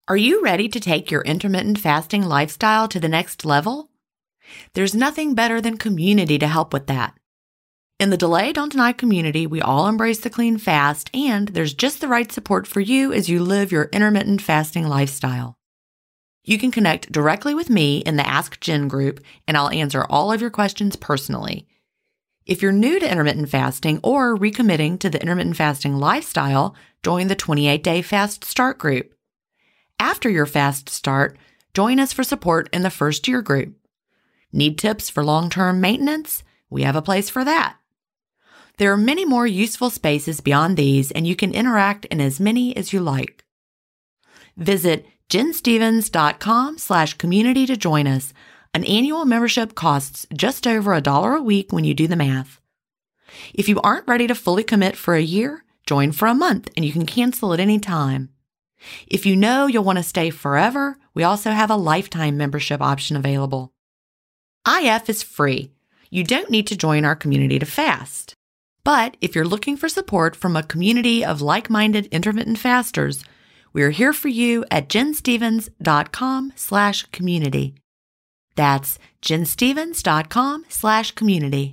Are you ready to take your intermittent fasting lifestyle to the next level? There's nothing better than community to help with that. In the Delay Don't Deny community, we all embrace the clean fast, and there's just the right support for you as you live your intermittent fasting lifestyle. You can connect directly with me in the Ask Jen group, and I'll answer all of your questions personally. If you're new to intermittent fasting or recommitting to the intermittent fasting lifestyle, join the 28-day Fast Start group. After your fast start, join us for support in the first year group. Need tips for long-term maintenance? We have a place for that. There are many more useful spaces beyond these, and you can interact in as many as you like. Visit jenstevens.com/community to join us. An annual membership costs just over $1 a week when you do the math. If you aren't ready to fully commit for a year, join for a month and you can cancel at any time. If you know you'll want to stay forever, we also have a lifetime membership option available. IF is free. You don't need to join our community to fast. But if you're looking for support from a community of like-minded intermittent fasters, we're here for you at jenstevens.com/community. That's jenstevens.com/community.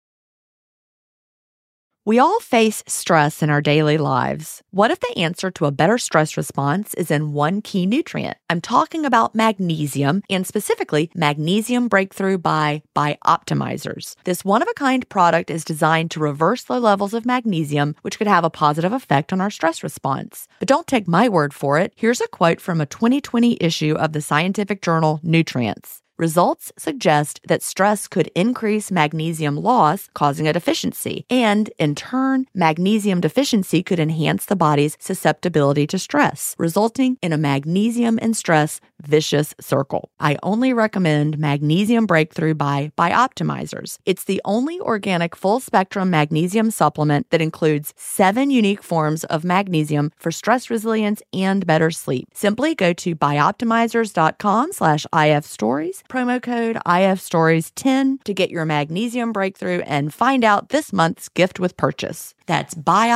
We all face stress in our daily lives. What if the answer to a better stress response is in one key nutrient? I'm talking about magnesium, and specifically Magnesium Breakthrough by Bioptimizers. This one-of-a-kind product is designed to reverse low levels of magnesium, which could have a positive effect on our stress response. But don't take my word for it. Here's a quote from a 2020 issue of the scientific journal Nutrients. Results suggest that stress could increase magnesium loss, causing a deficiency, and in turn, magnesium deficiency could enhance the body's susceptibility to stress, resulting in a magnesium and stress vicious circle. I only recommend Magnesium Breakthrough by Bioptimizers. It's the only organic full-spectrum magnesium supplement that includes 7 unique forms of magnesium for stress resilience and better sleep. Simply go to bioptimizers.com/IFstories, promo code IFstories10 to get your Magnesium Breakthrough and find out this month's gift with purchase. That's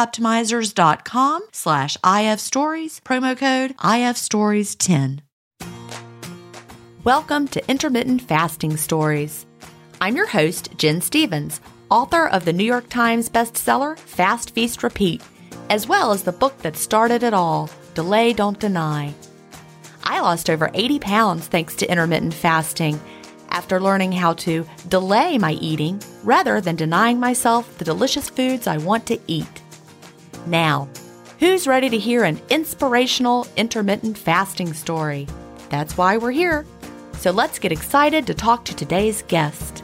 bioptimizers.com/IFstories, promo code IFstories10. Welcome to Intermittent Fasting Stories. I'm your host, Jen Stevens, author of the New York Times bestseller, Fast, Feast, Repeat, as well as the book that started it all, Delay Don't Deny. I lost over 80 pounds thanks to intermittent fasting after learning how to delay my eating rather than denying myself the delicious foods I want to eat. Now, who's ready to hear an inspirational intermittent fasting story? That's why we're here. So let's get excited to talk to today's guest.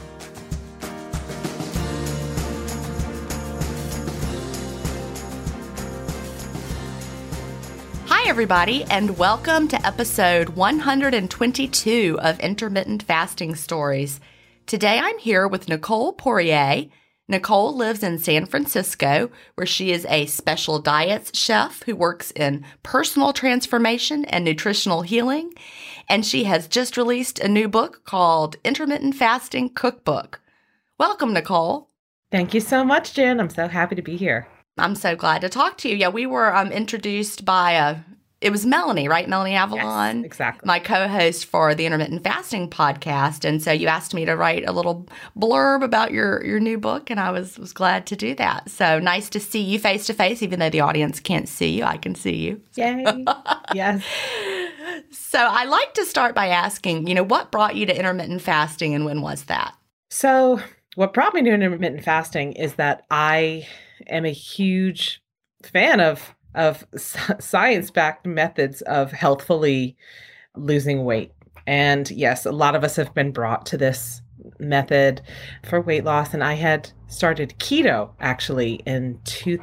Hi, everybody, and welcome to episode 122 of Intermittent Fasting Stories. Today I'm here with Nicole Poirier. Nicole lives in San Francisco, where she is a special diets chef who works in personal transformation and nutritional healing. And she has just released a new book called Intermittent Fasting Cookbook. Welcome, Nicole. Thank you so much, Jen. I'm so happy to be here. I'm so glad to talk to you. Yeah, we were introduced by it was Melanie, right? Melanie Avalon. Yes, exactly. My co-host for the Intermittent Fasting podcast. And so you asked me to write a little blurb about your new book, and I was glad to do that. So nice to see you face to face, even though the audience can't see you. I can see you. Yay. Yes. So I like to start by asking, what brought you to intermittent fasting and when was that? So what brought me to intermittent fasting is that I am a huge fan of science-backed methods of healthfully losing weight. And yes, a lot of us have been brought to this method for weight loss. And I had started keto actually in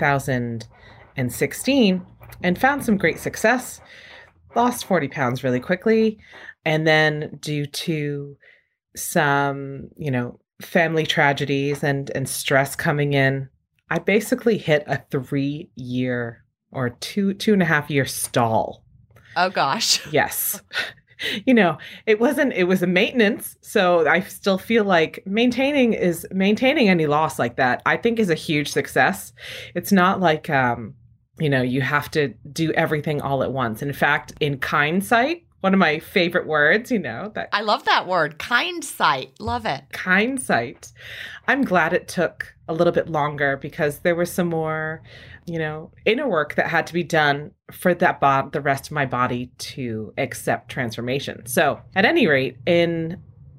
2016 and found some great success. Lost 40 pounds really quickly. And then due to some, family tragedies and stress coming in, I basically hit a 3-year or 2.5-year stall. Oh gosh. Yes. It was a maintenance. So I still feel like maintaining any loss like that, I think is a huge success. It's not like, you have to do everything all at once. In fact, in hindsight, one of my favorite words, that I love that word, hindsight. Love it. Hindsight. I'm glad it took a little bit longer because there was some more, inner work that had to be done for the rest of my body to accept transformation. So at any rate, in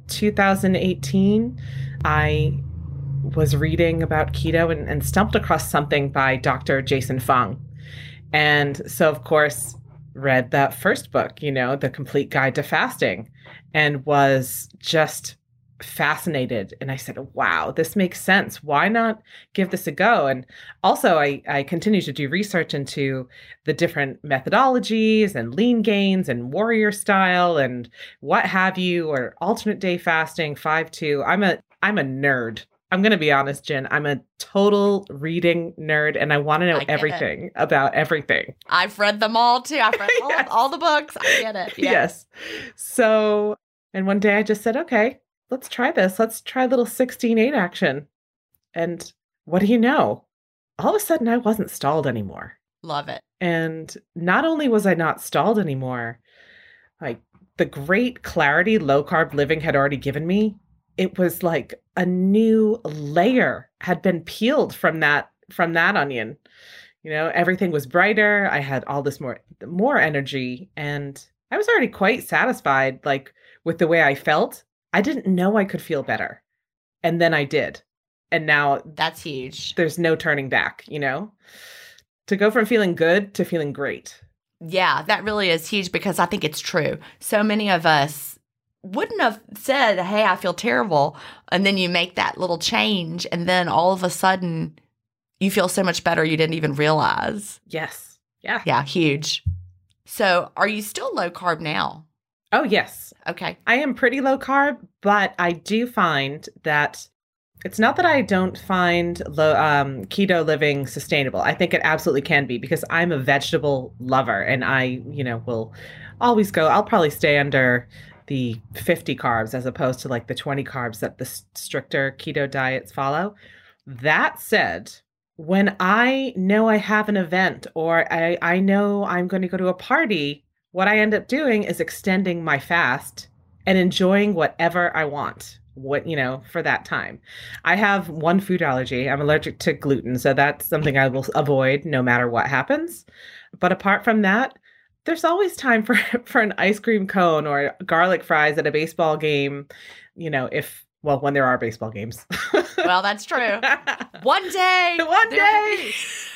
2018, I was reading about keto and stumbled across something by Dr. Jason Fung. And so, of course, read that first book, The Complete Guide to Fasting, and was just fascinated. And I said, wow, this makes sense. Why not give this a go? And also, I continue to do research into the different methodologies and lean gains and warrior style and what have you, or alternate day fasting, 5-2. I'm a nerd. I'm going to be honest, Jen. I'm a total reading nerd, and I want to know everything about everything. I've read them all, too. I've read Yes. all the books. I get it. Yeah. Yes. So, and one day I just said, okay, let's try this. Let's try a little 16-8 action. And what do you know? All of a sudden, I wasn't stalled anymore. Love it. And not only was I not stalled anymore, like the great clarity low-carb living had already given me, it was like a new layer had been peeled from that onion. Everything was brighter. I had all this more energy, and I was already quite satisfied, like with the way I felt. I didn't know I could feel better. And then I did. And now that's huge. There's no turning back, to go from feeling good to feeling great. Yeah, that really is huge, because I think it's true. So many of us wouldn't have said, hey, I feel terrible. And then you make that little change, and then all of a sudden you feel so much better you didn't even realize. Yes. Yeah. Yeah, huge. So are you still low carb now? Oh, yes. Okay. I am pretty low carb, but I do find that it's not that I don't find keto living sustainable. I think it absolutely can be, because I'm a vegetable lover, and I, will always go. I'll probably stay under the 50 carbs as opposed to like the 20 carbs that the stricter keto diets follow. That said, when I know I have an event, or I know I'm going to go to a party, what I end up doing is extending my fast and enjoying whatever I want, for that time. I have one food allergy. I'm allergic to gluten, so that's something I will avoid no matter what happens. But apart from that, there's always time for an ice cream cone or garlic fries at a baseball game, when there are baseball games. Well, that's true. One day. One day.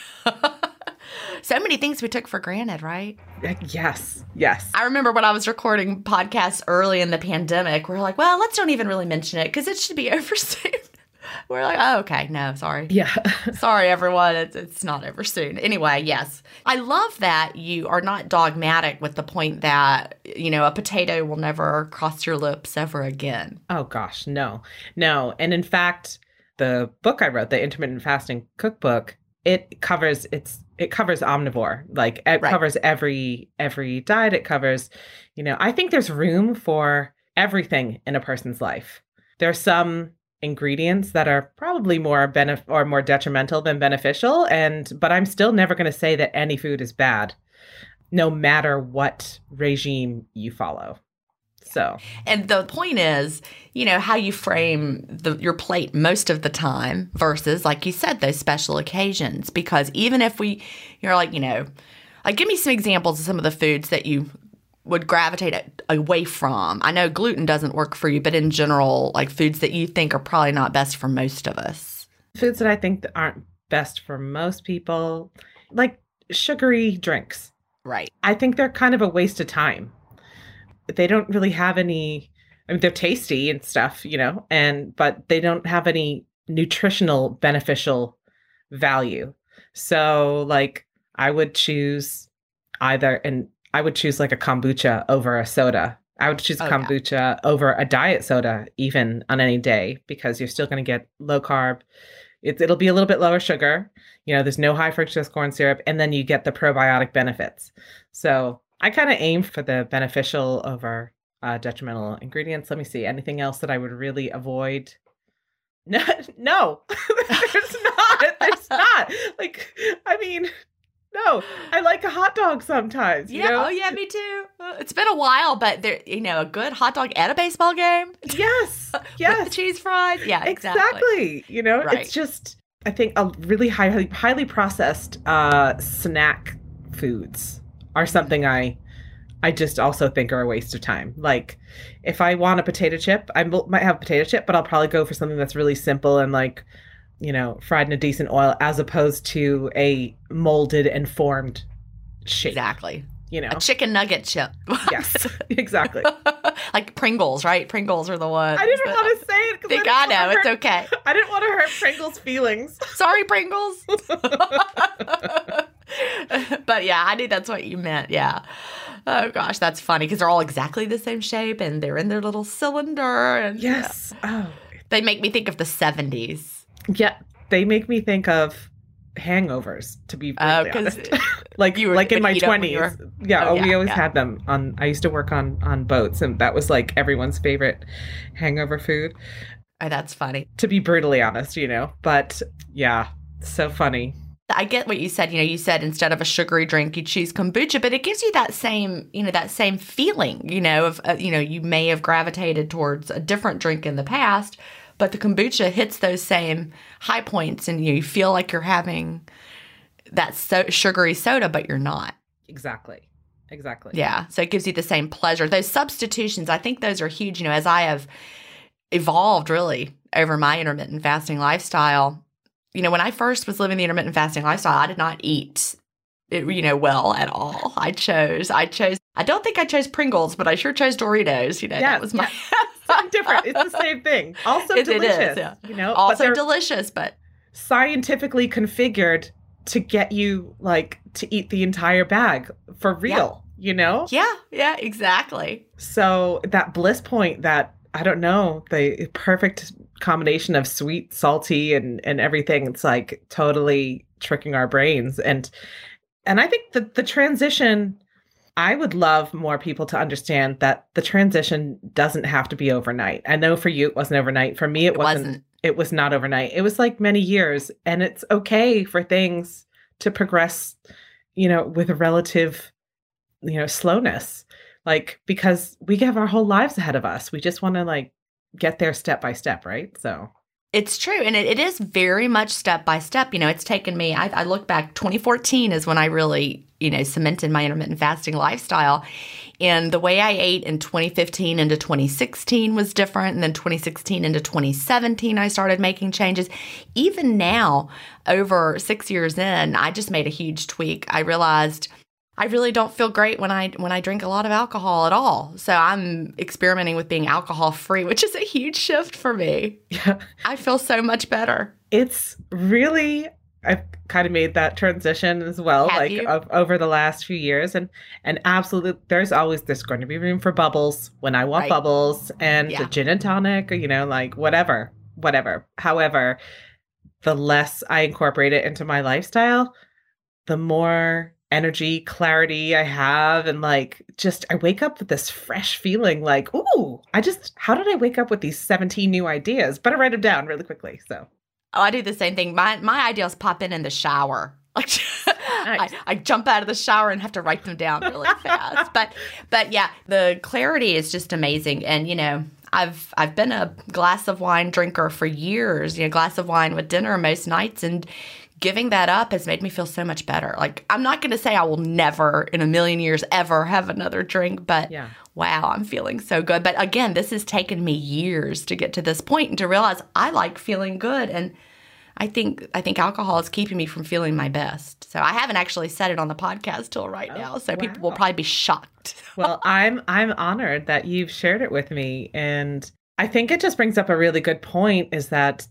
So many things we took for granted, right? Yes. I remember when I was recording podcasts early in the pandemic, we're like, well, let's don't even really mention it because it should be over soon. We're like, oh, okay. No, sorry. Yeah. Sorry, everyone. It's not over soon. Anyway, yes. I love that you are not dogmatic with the point that, a potato will never cross your lips ever again. Oh, gosh, no. And in fact, the book I wrote, the Intermittent Fasting Cookbook, it covers omnivore. Like it covers every diet. It covers, I think there's room for everything in a person's life. There's some ingredients that are probably more detrimental than beneficial, but I'm still never going to say that any food is bad, no matter what regime you follow. So, and the point is, how you frame your plate most of the time versus, like you said, those special occasions. Because even if you're like, give me some examples of some of the foods that you would gravitate away from. I know gluten doesn't work for you, but in general, like foods that you think are probably not best for most of us. Foods that I think that aren't best for most people, like sugary drinks. Right. I think they're kind of a waste of time. They don't really have any, they're tasty and stuff, but they don't have any nutritional beneficial value. So like I would choose like a kombucha over a soda. I would choose kombucha over a diet soda even on any day, because you're still going to get low carb. It'll be a little bit lower sugar. There's no high fructose corn syrup, and then you get the probiotic benefits. So I kind of aim for the beneficial over detrimental ingredients. Let me see. Anything else that I would really avoid? No, there's not. There's not. Like, No, I like a hot dog sometimes, you know? Oh yeah, me too. It's been a while, but there, a good hot dog at a baseball game. Yes. With the cheese fries. Yeah, exactly. You know, right. It's just, I think a really highly processed snack foods are something I just also think are a waste of time. Like, if I want a potato chip, I might have a potato chip, but I'll probably go for something that's really simple and like, fried in a decent oil, as opposed to a molded and formed shape. Exactly. A chicken nugget chip. Yes, exactly. Like Pringles, right? Pringles are the ones. I didn't want to say it. Think I know. It's okay. I didn't want to hurt Pringles' feelings. Sorry, Pringles. But yeah, I knew that's what you meant. Yeah. Oh gosh, that's funny because they're all exactly the same shape and they're in their little cylinder. And yes. Oh. They make me think of the 70s. Yeah, they make me think of hangovers, to be really honest. like in my 20s. We always had them on. I used to work on boats, and that was like everyone's favorite hangover food. Oh, that's funny. To be brutally honest, But yeah, so funny. I get what you said. You said instead of a sugary drink, you choose kombucha, but it gives you that same, that same feeling, of, you may have gravitated towards a different drink in the past, but the kombucha hits those same high points and you feel like you're having that sugary soda, but you're not. Exactly. Yeah. So it gives you the same pleasure. Those substitutions, I think those are huge. As I have evolved really over my intermittent fasting lifestyle, when I first was living the intermittent fasting lifestyle, I did not eat well at all. I don't think I chose Pringles, but I sure chose Doritos. That was my... Something different. It's the same thing. Also delicious. It is, yeah. Also delicious, but... scientifically configured to get you, to eat the entire bag for real, Yeah, exactly. So that bliss point, that, I don't know, the perfect combination of sweet, salty, and everything, it's like totally tricking our brains. And I think that the transition, I would love more people to understand that the transition doesn't have to be overnight. I know for you it wasn't overnight. For me, it wasn't. It was not overnight. It was like many years, and it's okay for things to progress, with a relative, slowness, because we have our whole lives ahead of us. We just want to get there step by step, right? So it's true. And it is very much step by step. It's taken me, I look back, 2014 is when I really, cemented my intermittent fasting lifestyle. And the way I ate in 2015 into 2016 was different. And then 2016 into 2017, I started making changes. Even now, over 6 years in, I just made a huge tweak. I realized I really don't feel great when I drink a lot of alcohol at all. So I'm experimenting with being alcohol free, which is a huge shift for me. Yeah. I feel so much better. It's really, I've kind of made that transition as well, over the last few years. And absolutely, there's going to be room for bubbles when I want bubbles, and a gin and tonic, whatever. However, the less I incorporate it into my lifestyle, the more energy, clarity I have, and I wake up with this fresh feeling ooh, how did I wake up with these 17 new ideas? But I write them down really quickly. So I do the same thing. My ideas pop in the shower. Nice. I jump out of the shower and have to write them down really fast. But yeah, the clarity is just amazing. And I've been a glass of wine drinker for years. Glass of wine with dinner most nights, and giving that up has made me feel so much better. I'm not going to say I will never in a million years ever have another drink, but wow, I'm feeling so good. But again, this has taken me years to get to this point and to realize I like feeling good. And I think alcohol is keeping me from feeling my best. So I haven't actually said it on the podcast till right now. So people will probably be shocked. Well, I'm honored that you've shared it with me. And I think it just brings up a really good point, is that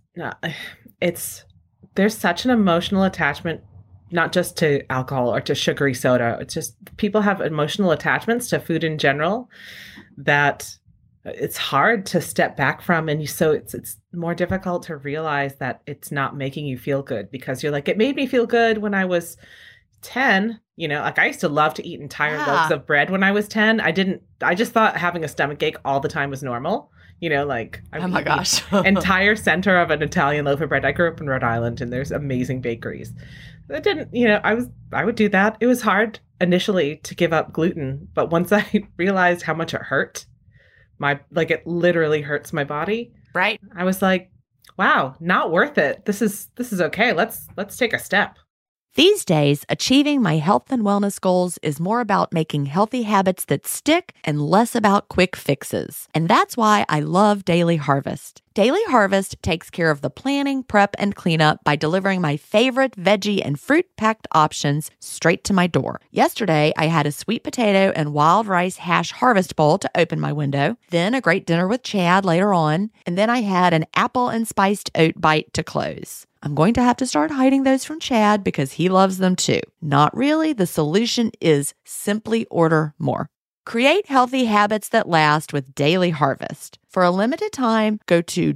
there's such an emotional attachment, not just to alcohol or to sugary soda. It's just people have emotional attachments to food in general that it's hard to step back from. And so it's more difficult to realize that it's not making you feel good, because you're it made me feel good when I was 10. I used to love to eat entire loaves of bread when I was 10. I just thought having a stomach ache all the time was normal. Oh my gosh. Entire center of an Italian loaf of bread. I grew up in Rhode Island, and there's amazing bakeries. It didn't, I would do that. It was hard initially to give up gluten, but once I realized how much it hurt, it literally hurts my body. Right. I was like, wow, not worth it. This is okay. Let's take a step. These days, achieving my health and wellness goals is more about making healthy habits that stick and less about quick fixes. And that's why I love Daily Harvest. Daily Harvest takes care of the planning, prep, and cleanup by delivering my favorite veggie and fruit-packed options straight to my door. Yesterday, I had a sweet potato and wild rice hash harvest bowl to open my window, then a great dinner with Chad later on, and then I had an apple and spiced oat bite to close. I'm going to have to start hiding those from Chad because he loves them too. Not really. The solution is simply order more. Create healthy habits that last with Daily Harvest. For a limited time, go to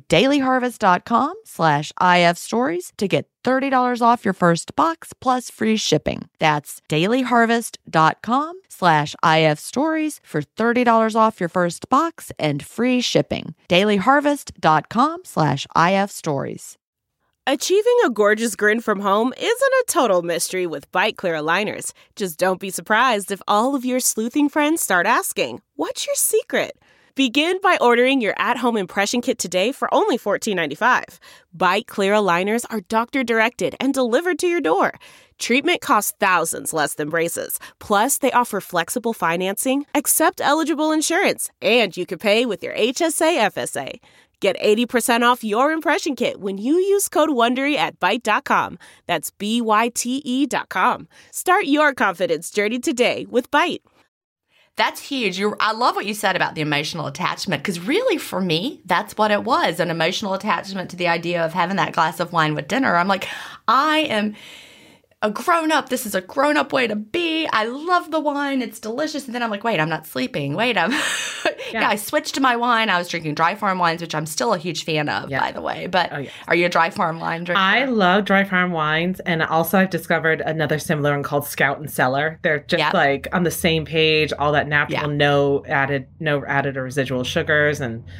dailyharvest.com/ifstories to get $30 off your first box plus free shipping. That's dailyharvest.com/ifstories for $30 off your first box and free shipping. dailyharvest.com/ifstories. Achieving a gorgeous grin from home isn't a total mystery with Bite Clear aligners. Just don't be surprised if all of your sleuthing friends start asking, "What's your secret?" Begin by ordering your at-home impression kit today for only $14.95. Bite Clear aligners are doctor-directed and delivered to your door. Treatment costs thousands less than braces. Plus, they offer flexible financing, accept eligible insurance, and you can pay with your HSA FSA. Get 80% off your impression kit when you use code WONDERY at Byte.com. That's BYTE.com. Start your confidence journey today with Byte. That's huge. I love what you said about the emotional attachment, because really for me, that's what it was, an emotional attachment to the idea of having that glass of wine with dinner. I'm like, I am a grown-up. This is a grown-up way to be. I love the wine. It's delicious. And then I'm like, wait, I'm not sleeping. Wait, yeah, I switched to my wine. I was drinking Dry Farm wines, which I'm still a huge fan of, by the way. But Are you a Dry Farm wine drinker? I love Dry Farm wines. And also I've discovered another similar one called Scout and Cellar. They're just like on the same page, all that natural, no added or residual sugars.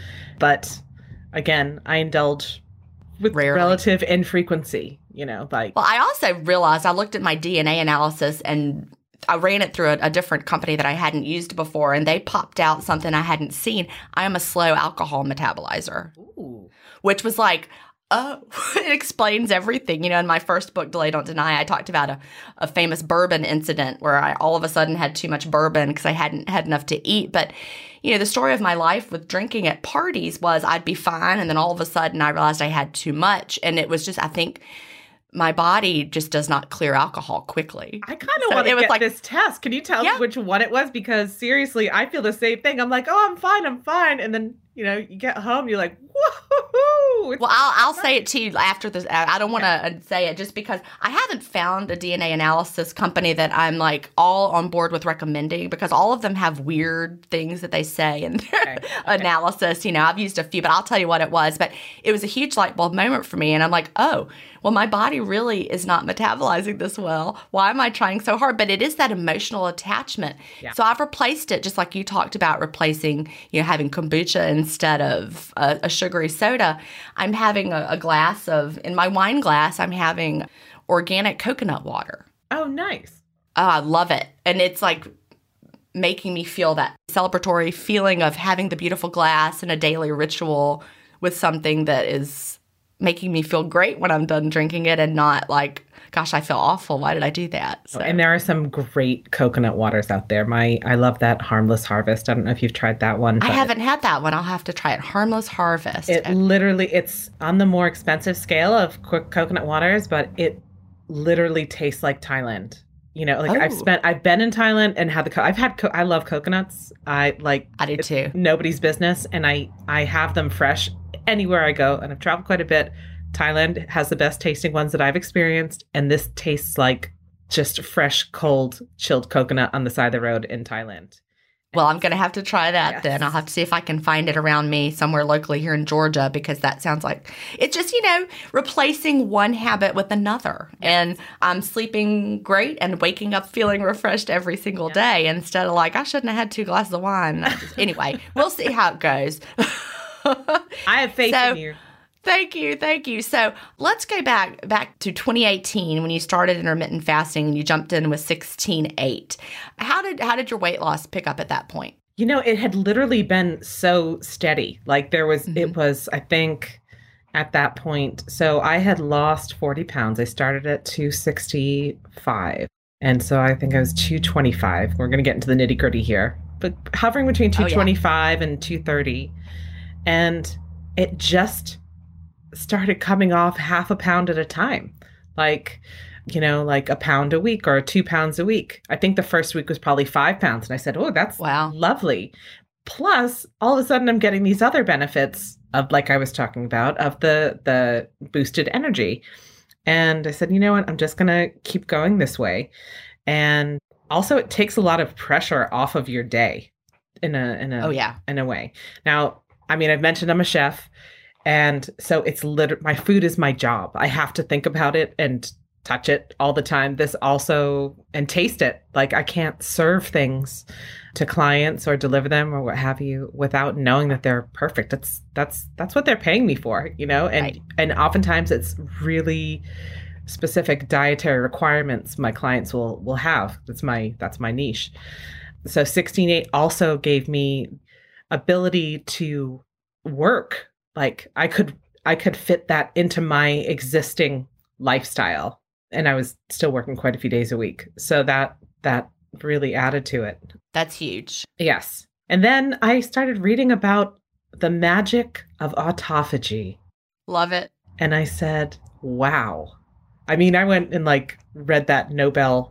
But again, I indulge with relative infrequency, Well, I also realized I looked at my DNA analysis and I ran it through a different company that I hadn't used before, and they popped out something I hadn't seen. I am a slow alcohol metabolizer, which was like, oh, it explains everything. In my first book, Delay Don't Deny, I talked about a famous bourbon incident where I all of a sudden had too much bourbon because I hadn't had enough to eat. But, the story of my life with drinking at parties was I'd be fine, and then all of a sudden I realized I had too much. And it was just, I think, my body just does not clear alcohol quickly. I kind of want to get this test. Can you tell me which one it was? Because seriously, I feel the same thing. I'm like, oh, I'm fine. And then, you get home, you're like, woohoo. Well, I'll say it to you after this. I don't want to say it just because I haven't found a DNA analysis company that I'm like all on board with recommending, because all of them have weird things that they say in their analysis. I've used a few, but I'll tell you what it was. But it was a huge light bulb moment for me. And I'm like, oh, well, my body really is not metabolizing this well. Why am I trying so hard? But it is that emotional attachment. Yeah. So I've replaced it, just like you talked about replacing, having kombucha instead of a sugary soda. I'm having a glass in my wine glass, I'm having organic coconut water. Oh, nice. Oh, I love it. And it's like making me feel that celebratory feeling of having the beautiful glass and a daily ritual with something that is making me feel great when I'm done drinking it, and not like, gosh, I feel awful. Why did I do that? So. And there are some great coconut waters out there. I love that Harmless Harvest. I don't know if you've tried that one. I haven't had that one. I'll have to try it. Harmless Harvest. It's on the more expensive scale of coconut waters, but it literally tastes like Thailand. I've been in Thailand and had I love coconuts. I do too. Nobody's business. And I have them fresh anywhere I go. And I've traveled quite a bit. Thailand has the best tasting ones that I've experienced. And this tastes like just fresh, cold, chilled coconut on the side of the road in Thailand. Well, I'm going to have to try that then. I'll have to see if I can find it around me somewhere locally here in Georgia, because that sounds like it's just, replacing one habit with another. Yes. And I'm sleeping great and waking up feeling refreshed every single day, instead of like, I shouldn't have had 2 glasses of wine. Anyway, we'll see how it goes. I have faith in you. Thank you. Thank you. So let's go back to 2018 when you started intermittent fasting and you jumped in with 16.8. How did your weight loss pick up at that point? It had literally been so steady. Like it was, I think at that point, so I had lost 40 pounds. I started at 265. And so I think I was 225. We're going to get into the nitty gritty here, but hovering between 225 and 230. And it just started coming off half a pound at a time, like a pound a week or 2 pounds a week. I think the first week was probably 5 pounds. And I said, oh, that's lovely. Plus, all of a sudden, I'm getting these other benefits of, like I was talking about, of the boosted energy. And I said, you know what? I'm just going to keep going this way. And also, it takes a lot of pressure off of your day in a way. Now, I mean, I've mentioned I'm a chef. And so it's my food is my job. I have to think about it and touch it all the time. And taste it. Like I can't serve things to clients or deliver them or what have you without knowing that they're perfect. That's what they're paying me for, and right. And oftentimes it's really specific dietary requirements my clients will have. That's my niche. So 16.8 also gave me ability to work. Like I could fit that into my existing lifestyle, and I was still working quite a few days a week. So that really added to it. That's huge. Yes. And then I started reading about the magic of autophagy. Love it. And I said, wow. I mean, I went and read that Nobel,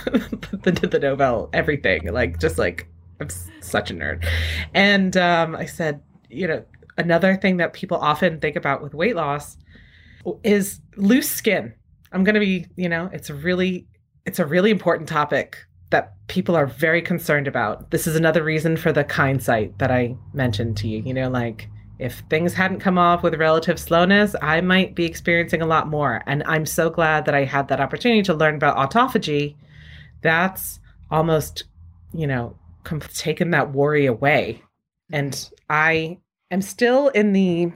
the Nobel everything, I'm such a nerd. And I said, another thing that people often think about with weight loss is loose skin. I'm going to be, it's a really important topic that people are very concerned about. This is another reason for the kind site that I mentioned to you. If things hadn't come off with relative slowness, I might be experiencing a lot more. And I'm so glad that I had that opportunity to learn about autophagy. That's almost, taken that worry away. And I am still in the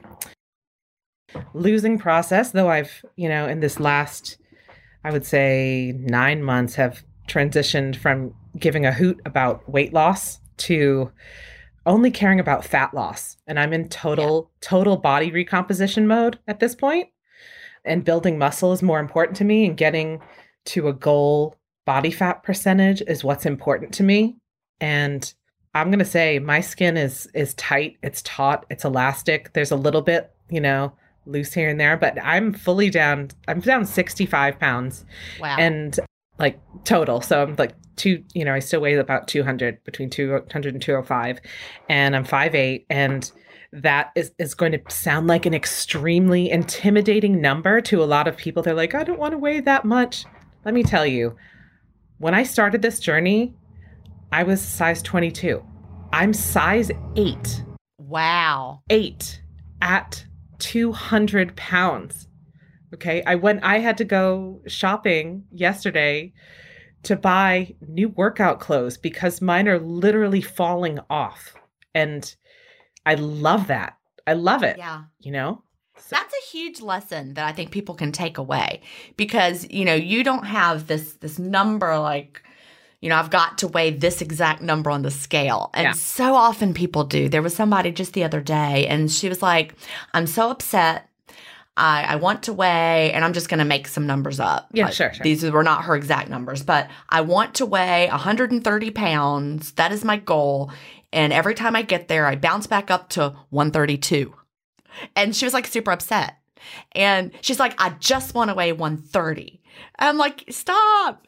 losing process, though I've, in this last, I would say 9 months have transitioned from giving a hoot about weight loss to only caring about fat loss. And I'm in total body recomposition mode at this point. And building muscle is more important to me, and getting to a goal body fat percentage is what's important to me. And I'm going to say my skin is tight, it's taut, it's elastic. There's a little bit, loose here and there, but I'm fully down. I'm down 65 pounds. Wow. And total. So I'm I still weigh about 200, between 200 and 205, and I'm 5'8", and that is going to sound like an extremely intimidating number to a lot of people. They're like, I don't want to weigh that much. Let me tell you, when I started this journey, I was size 22. I'm size 8. Wow. 8 at 200 pounds. Okay. I had to go shopping yesterday to buy new workout clothes because mine are literally falling off. And I love that. I love it. Yeah. So. That's a huge lesson that I think people can take away, because, you don't have this number I've got to weigh this exact number on the scale. And so often people do. There was somebody just the other day, and she was like, I'm so upset. I want to weigh, and I'm just going to make some numbers up. Yeah, sure. These were not her exact numbers, but I want to weigh 130 pounds. That is my goal. And every time I get there, I bounce back up to 132. And she was super upset. And she's like, I just want to weigh 130. I'm like, stop.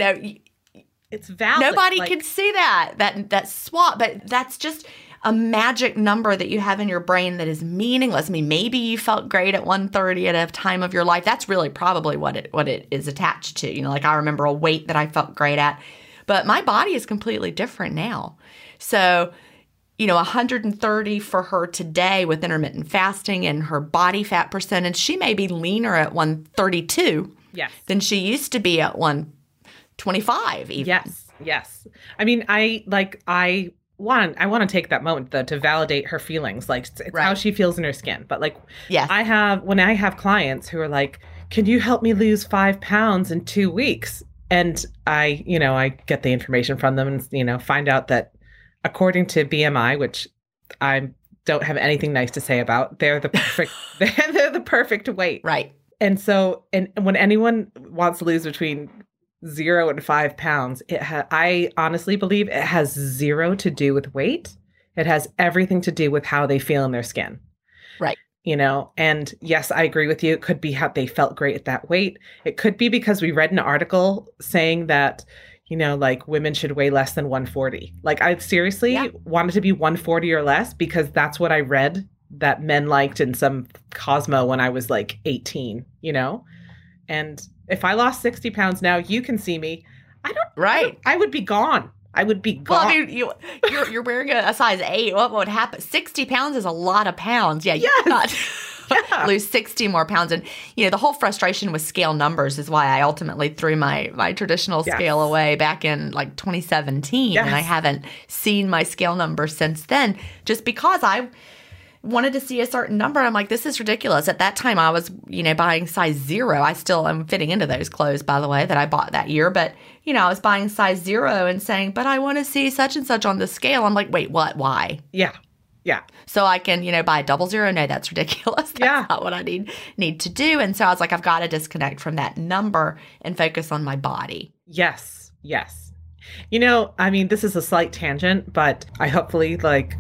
It's valid. Nobody can see that swap, but that's just a magic number that you have in your brain that is meaningless. I mean, maybe you felt great at 130 at a time of your life. That's really probably what it is attached to. I remember a weight that I felt great at, but my body is completely different now. So, 130 for her today with intermittent fasting and her body fat percentage, she may be leaner at 132 than she used to be at 125 even. Yes. I mean, I I want to take that moment though to validate her feelings. Like it's how she feels in her skin. But like, yes, when I have clients who are like, can you help me lose 5 pounds in 2 weeks? And I get the information from them and, find out that according to BMI, which I don't have anything nice to say about, they're the perfect, they're the perfect weight. Right. And so, and when anyone wants to lose between 0 and 5 pounds, I honestly believe it has zero to do with weight. It has everything to do with how they feel in their skin. Right. And yes, I agree with you. It could be how they felt great at that weight. It could be because we read an article saying that, like women should weigh less than 140. Like I seriously wanted to be 140 or less because that's what I read that men liked in some Cosmo when I was like 18, And if I lost 60 pounds now, you can see me. I would be gone. I would be gone. Well, I mean, you're wearing a size 8. What would happen? 60 pounds is a lot of pounds. Yeah, you cannot lose 60 more pounds. And, the whole frustration with scale numbers is why I ultimately threw my traditional scale away back in like 2017. Yes. And I haven't seen my scale number since then, just because I wanted to see a certain number. I'm like, this is ridiculous. At that time, I was, buying size 0. I still am fitting into those clothes, by the way, that I bought that year. But, I was buying size 0 and saying, but I want to see such and such on the scale. I'm like, wait, what? Why? Yeah. Yeah. So I can, buy a 00. No, that's ridiculous. That's not what I need to do. And so I was like, I've got to disconnect from that number and focus on my body. Yes. Yes. This is a slight tangent, but I hopefully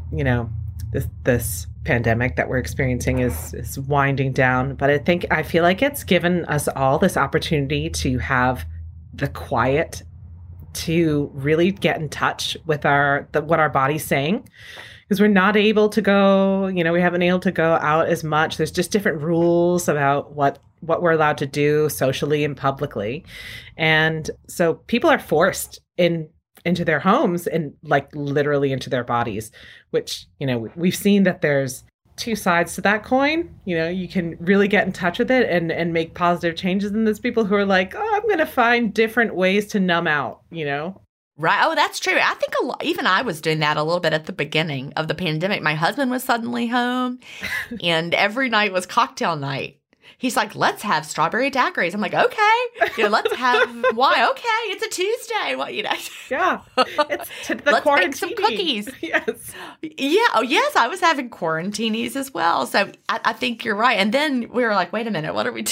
this pandemic that we're experiencing is winding down. But I feel like it's given us all this opportunity to have the quiet to really get in touch with what our body's saying. Because we're not able to go, we haven't been able to go out as much. There's just different rules about what we're allowed to do socially and publicly. And so people are forced into their homes and like literally into their bodies, which, we've seen that there's two sides to that coin. You can really get in touch with it and make positive changes. And there's people who are like, oh, I'm going to find different ways to numb out, Right. Oh, that's true. I think even I was doing that a little bit at the beginning of the pandemic. My husband was suddenly home and every night was cocktail night. He's like, let's have strawberry daiquiris. I'm like, okay. Let's have why? Okay. It's a Tuesday. Well, Yeah. It's the let's bake some cookies. Yes. Yeah. Oh, yes. I was having quarantinis as well. So I think you're right. And then we were like, wait a minute. What are we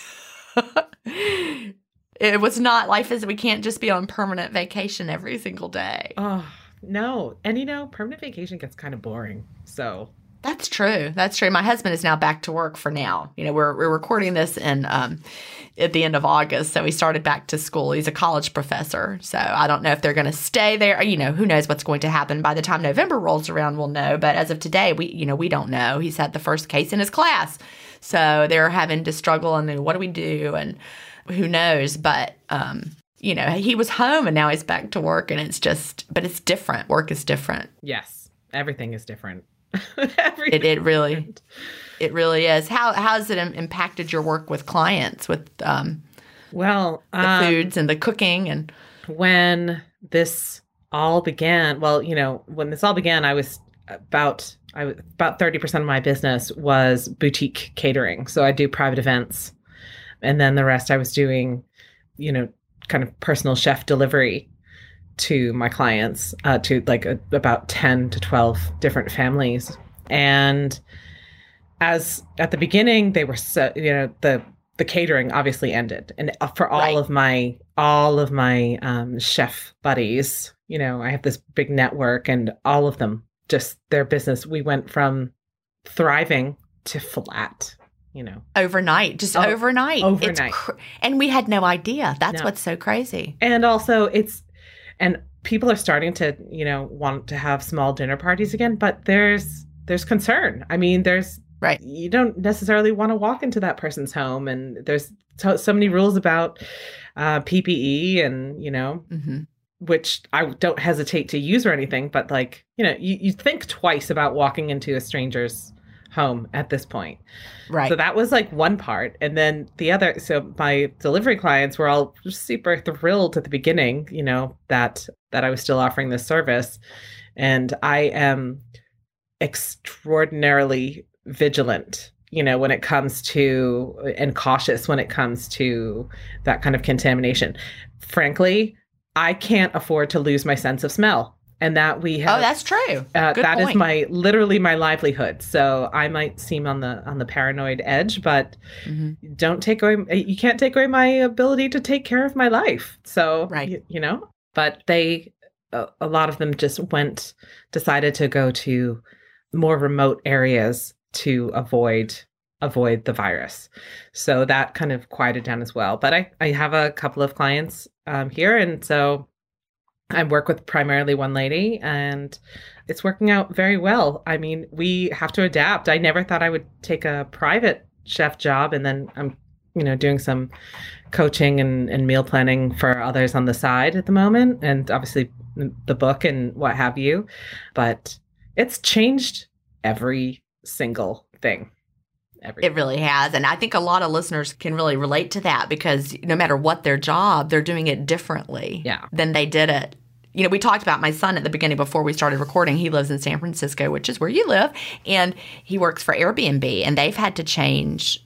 doing? It was not, we can't just be on permanent vacation every single day. Oh, no. And permanent vacation gets kind of boring. So that's true. That's true. My husband is now back to work for now. We're recording this at the end of August. So he started back to school. He's a college professor. So I don't know if they're going to stay there. Who knows what's going to happen. By the time November rolls around, we'll know. But as of today, we don't know. He's had the first case in his class. So they're having to struggle and what do we do? And who knows? But, he was home and now he's back to work and but it's different. Work is different. Yes. Everything is different. It really is. How has it impacted your work with clients with, the foods and the cooking and when this all began, when this all began, I was about 30% of my business was boutique catering. So I do private events. And then the rest I was doing, kind of personal chef delivery to my clients, to like about 10 to 12 different families. And as at the beginning, they were so, the catering obviously ended. And for all of my chef buddies, I have this big network and all of them, just their business, we went from thriving to flat. Overnight. And we had no idea. That's what's so crazy. And also and people are starting to, want to have small dinner parties again, but there's concern. I mean, you don't necessarily want to walk into that person's home and there's so many rules about PPE and, which I don't hesitate to use or anything, but you think twice about walking into a stranger's home at this point. Right. So that was one part. And then the other, so my delivery clients were all super thrilled at the beginning, that I was still offering this service. And I am extraordinarily vigilant, when it comes to, and cautious when it comes to that kind of contamination. Frankly, I can't afford to lose my sense of smell. And that we have. Oh, that's true. That is literally my livelihood. So I might seem on the paranoid edge, but don't take away. You can't take away my ability to take care of my life. So right. But a lot of them just decided to go to more remote areas to avoid the virus. So that kind of quieted down as well. But I have a couple of clients here, and so I work with primarily one lady, and it's working out very well. I mean, we have to adapt. I never thought I would take a private chef job, and then I'm, doing some coaching and meal planning for others on the side at the moment, and obviously the book and what have you. But it's changed every single thing. It really has. And I think a lot of listeners can really relate to that, because no matter what their job, they're doing it differently than they did it. We talked about my son at the beginning before we started recording. He lives in San Francisco, which is where you live, and he works for Airbnb, and they've had to change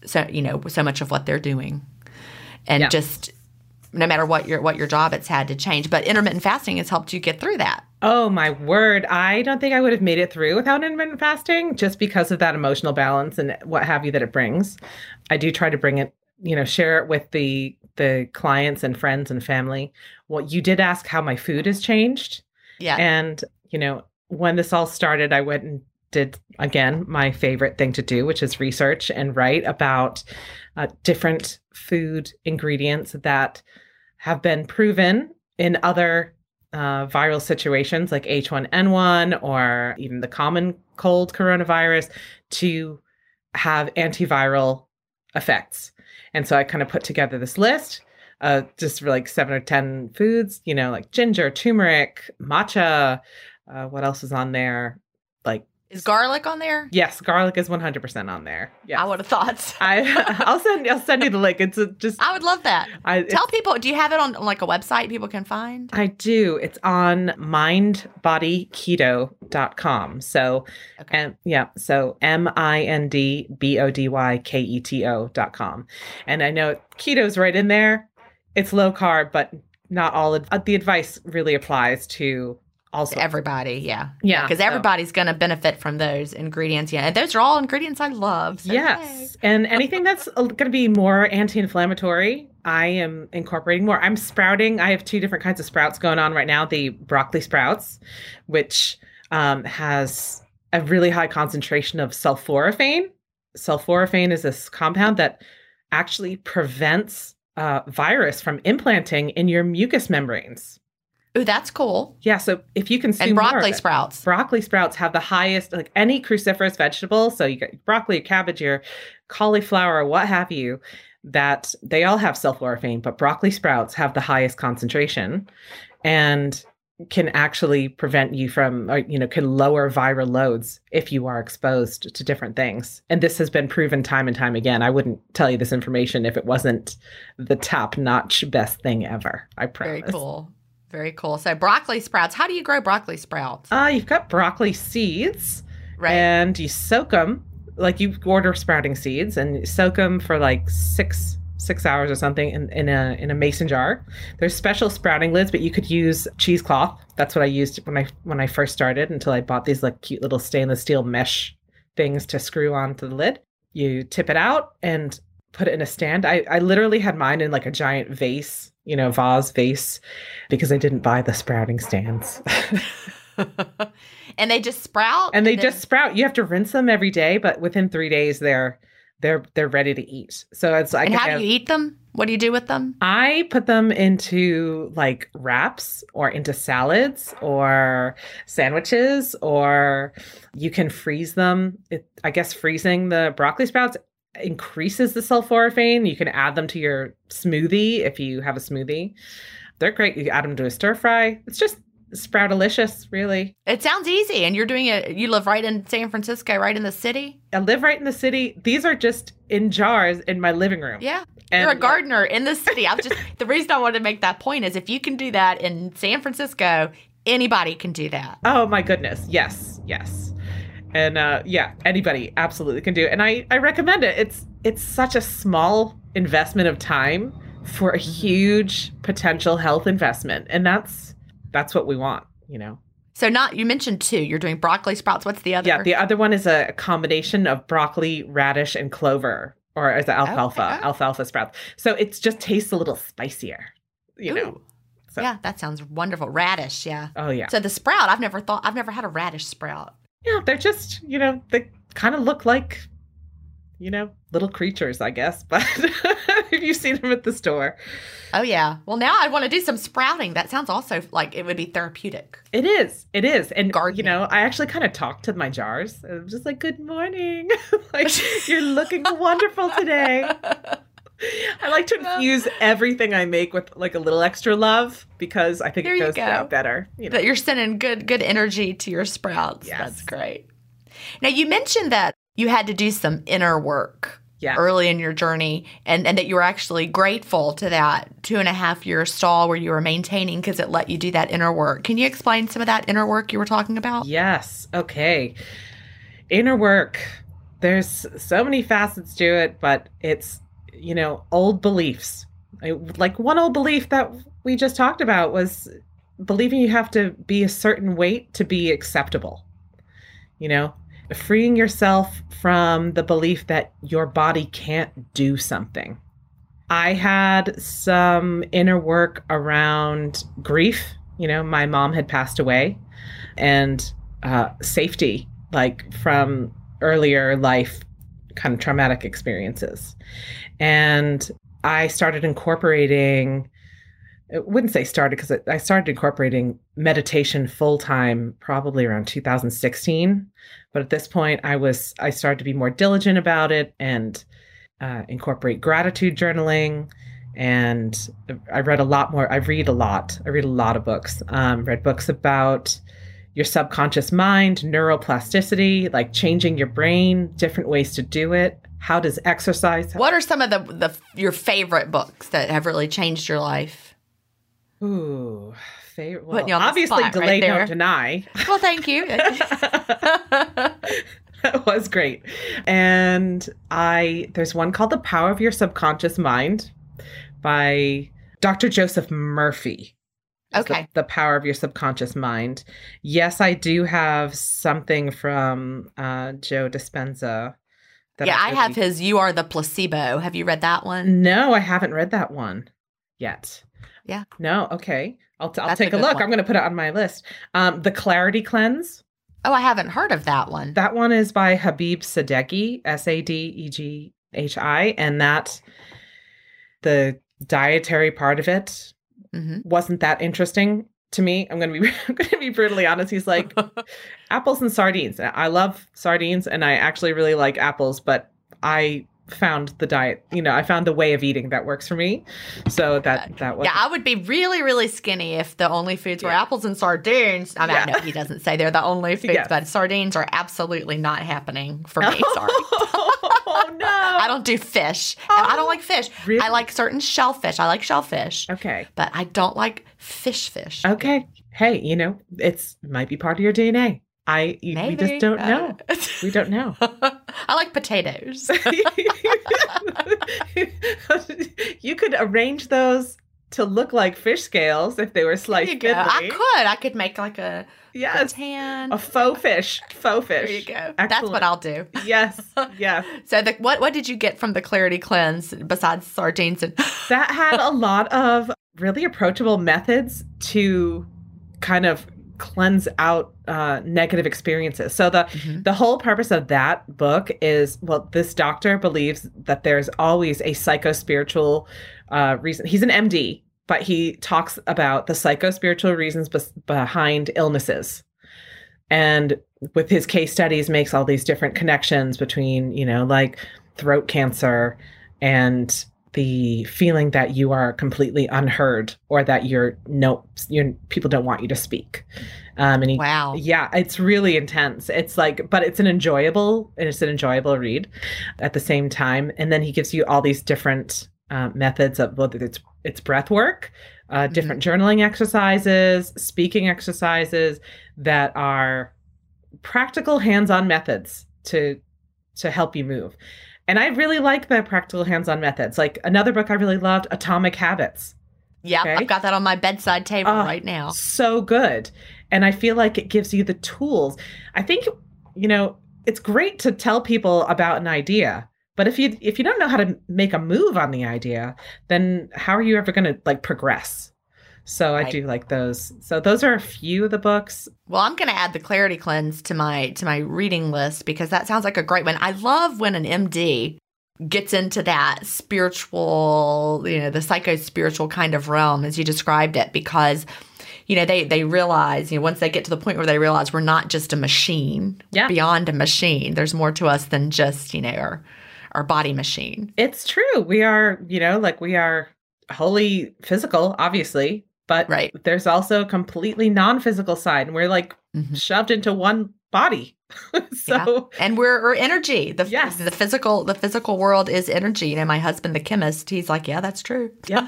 so much of what they're doing. And just no matter what your job, it's had to change. But intermittent fasting has helped you get through that. Oh, my word. I don't think I would have made it through without intermittent fasting, just because of that emotional balance and what have you that it brings. I do try to bring it, share it with the clients and friends and family. Well, you did ask how my food has changed. Yeah. And, when this all started, I went and did, again, my favorite thing to do, which is research and write about different food ingredients that have been proven in other viral situations like H1N1 or even the common cold coronavirus to have antiviral effects. And so I kind of put together this list, just for like 7 or 10 foods, like ginger, turmeric, matcha. What else is on there? Like, is garlic on there? Yes, garlic is 100% on there. Yes. I would have thought. I'll send you the link. It's just. I would love that. Tell people. Do you have it on like a website people can find? I do. It's on mindbodyketo.com. So, okay. So mindbodyketo.com. And I know keto's right in there. It's low carb, but not all of the advice really applies to. Also, everybody, yeah, because everybody's going to benefit from those ingredients. Yeah, and those are all ingredients I love. So yes, and anything that's going to be more anti-inflammatory, I am incorporating more. I'm sprouting. I have 2 different kinds of sprouts going on right now. The broccoli sprouts, which has a really high concentration of sulforaphane. Sulforaphane is this compound that actually prevents virus from implanting in your mucous membranes. Ooh, that's cool. Yeah, so if you consume and broccoli more of it, sprouts. Broccoli sprouts have the highest, like any cruciferous vegetable, so you got broccoli, cabbage, your cauliflower, what have you, that they all have sulforaphane, but broccoli sprouts have the highest concentration and can actually prevent you from, or, can lower viral loads if you are exposed to different things. And this has been proven time and time again. I wouldn't tell you this information if it wasn't the top-notch best thing ever. I promise. Very cool. Very cool. So broccoli sprouts. How do you grow broccoli sprouts? You've got broccoli seeds, right? And you soak them, like you order sprouting seeds, and you soak them for like six hours or something in a mason jar. There's special sprouting lids, but you could use cheesecloth. That's what I used when I first started, until I bought these like cute little stainless steel mesh things to screw onto the lid. You tip it out and put it in a stand. I literally had mine in like a giant vase. Vase, because I didn't buy the sprouting stands. And they just sprout? And they just sprout. You have to rinse them every day, but within 3 days, they're ready to eat. So it's like. And how do you eat them? What do you do with them? I put them into like wraps or into salads or sandwiches, or you can freeze them. I guess freezing the broccoli sprouts increases the sulforaphane. You can add them to your smoothie if you have a smoothie. They're great. You add them to a stir fry. It's just Sproutalicious, really. It sounds easy. And you're doing it. You live right in San Francisco, right in the city? I live right in the city. These are just in jars in my living room. Yeah. And you're a gardener in the city. The reason I wanted to make that point is if you can do that in San Francisco anybody can do that. Oh my goodness. Yes. And anybody absolutely can do it. And I recommend it. It's such a small investment of time for a huge potential health investment. And that's what we want, So you mentioned 2. You're doing broccoli sprouts. What's the other? Yeah, the other one is a combination of broccoli, radish, and clover, or as alfalfa sprouts. So it just tastes a little spicier, Ooh. So. Yeah, that sounds wonderful. Radish, yeah. Oh, yeah. So the sprout, I've never had a radish sprout. Yeah, they're just, they kind of look like, little creatures, I guess. But if you've seen them at the store. Oh, yeah. Well, now I want to do some sprouting. That sounds also like it would be therapeutic. It is. And, gardening. I actually kind of talk to my jars. I'm just like, good morning. Like, you're looking wonderful today. I like to infuse everything I make with like a little extra love because I think it goes out better. That you're sending good energy to your sprouts. Yes. That's great. Now, you mentioned that you had to do some inner work early in your journey and that you were actually grateful to that 2.5-year stall where you were maintaining because it let you do that inner work. Can you explain some of that inner work you were talking about? Yes. Okay. Inner work. There's so many facets to it, but it's old beliefs. Like one old belief that we just talked about was believing you have to be a certain weight to be acceptable. Freeing yourself from the belief that your body can't do something. I had some inner work around grief. My mom had passed away, and safety, like from earlier life kind of traumatic experiences. And I started incorporating, I wouldn't say started because I started incorporating meditation full-time probably around 2016. But at this point, I started to be more diligent about it and incorporate gratitude journaling. And I read a lot more. I read a lot of books. Read books about your subconscious mind, neuroplasticity, like changing your brain, different ways to do it. How does exercise? What are some of your favorite books that have really changed your life? Ooh, favorite. Well, obviously, Delay, Don't Deny. Well, thank you. That was great. And there's one called The Power of Your Subconscious Mind by Dr. Joseph Murphy. Okay. The Power of Your Subconscious Mind. Yes, I do have something from Joe Dispenza. I have his You Are the Placebo. Have you read that one? No, I haven't read that one yet. Yeah. No, okay. I'll take a look. I'm going to put it on my list. The Clarity Cleanse. Oh, I haven't heard of that one. That one is by Habib Sadeghi, Sadeghi, and the dietary part of it wasn't that interesting to me. I'm going to be brutally honest. He's like apples and sardines. I love sardines and I actually really like apples, but I found the diet, I found the way of eating that works for me. So that was. Yeah, I would be really, really skinny if the only foods were apples and sardines. I mean, I know he doesn't say they're the only foods, but sardines are absolutely not happening for me. Sorry. Oh, no. I don't do fish. I don't like fish. Really? I like certain shellfish. I like shellfish. Okay. But I don't like fish. Okay. Hey, it might be part of your DNA. We just don't know. We don't know. I like potatoes. You could arrange those to look like fish scales if they were sliced thinly. I could make like a tan. A faux fish. There you go. Excellent. That's what I'll do. Yes. Yeah. So what did you get from the Clarity Cleanse besides sardines? That had a lot of really approachable methods to kind of cleanse out negative experiences. So the whole purpose of that book is, this doctor believes that there's always a psychospiritual reason. He's an MD, but he talks about the psychospiritual reasons behind illnesses. And with his case studies, makes all these different connections between, like throat cancer and the feeling that you are completely unheard or that people don't want you to speak. Wow. Yeah, it's really intense. It's like, but it's an enjoyable read at the same time. And then he gives you all these different methods of whether it's breath work, different journaling exercises, speaking exercises that are practical hands-on methods to help you move. And I really like the practical hands-on methods. Like another book I really loved, Atomic Habits. Yeah, Okay? I've got that on my bedside table right now. So good. And I feel like it gives you the tools. I think, it's great to tell people about an idea, but if you don't know how to make a move on the idea, then how are you ever going to progress? So I do like those. So those are a few of the books. Well, I'm going to add the Clarity Cleanse to my reading list because that sounds like a great one. I love when an MD gets into that spiritual, the psycho-spiritual kind of realm as you described it, because they realize, once they get to the point where they realize we're not just a machine, beyond a machine. There's more to us than just, our body machine. It's true. We are, we are wholly physical, obviously, but there's also a completely non-physical side, and we're shoved into one body. And we're energy. The physical world is energy. My husband, the chemist, he's like, yeah, that's true. Yeah.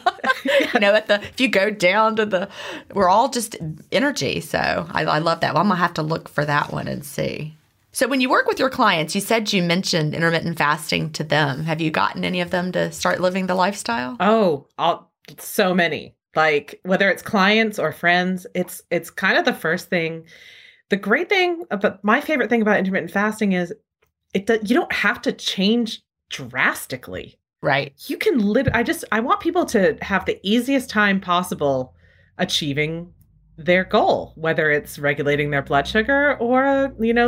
If you go down to we're all just energy. So I love that. Well, I'm gonna have to look for that one and see. So when you work with your clients, you said you mentioned intermittent fasting to them. Have you gotten any of them to start living the lifestyle? Oh, so many. Like whether it's clients or friends, it's kind of the first thing. The great thing about my favorite thing about intermittent fasting is you don't have to change drastically. Right. You can I want people to have the easiest time possible achieving their goal, whether it's regulating their blood sugar or,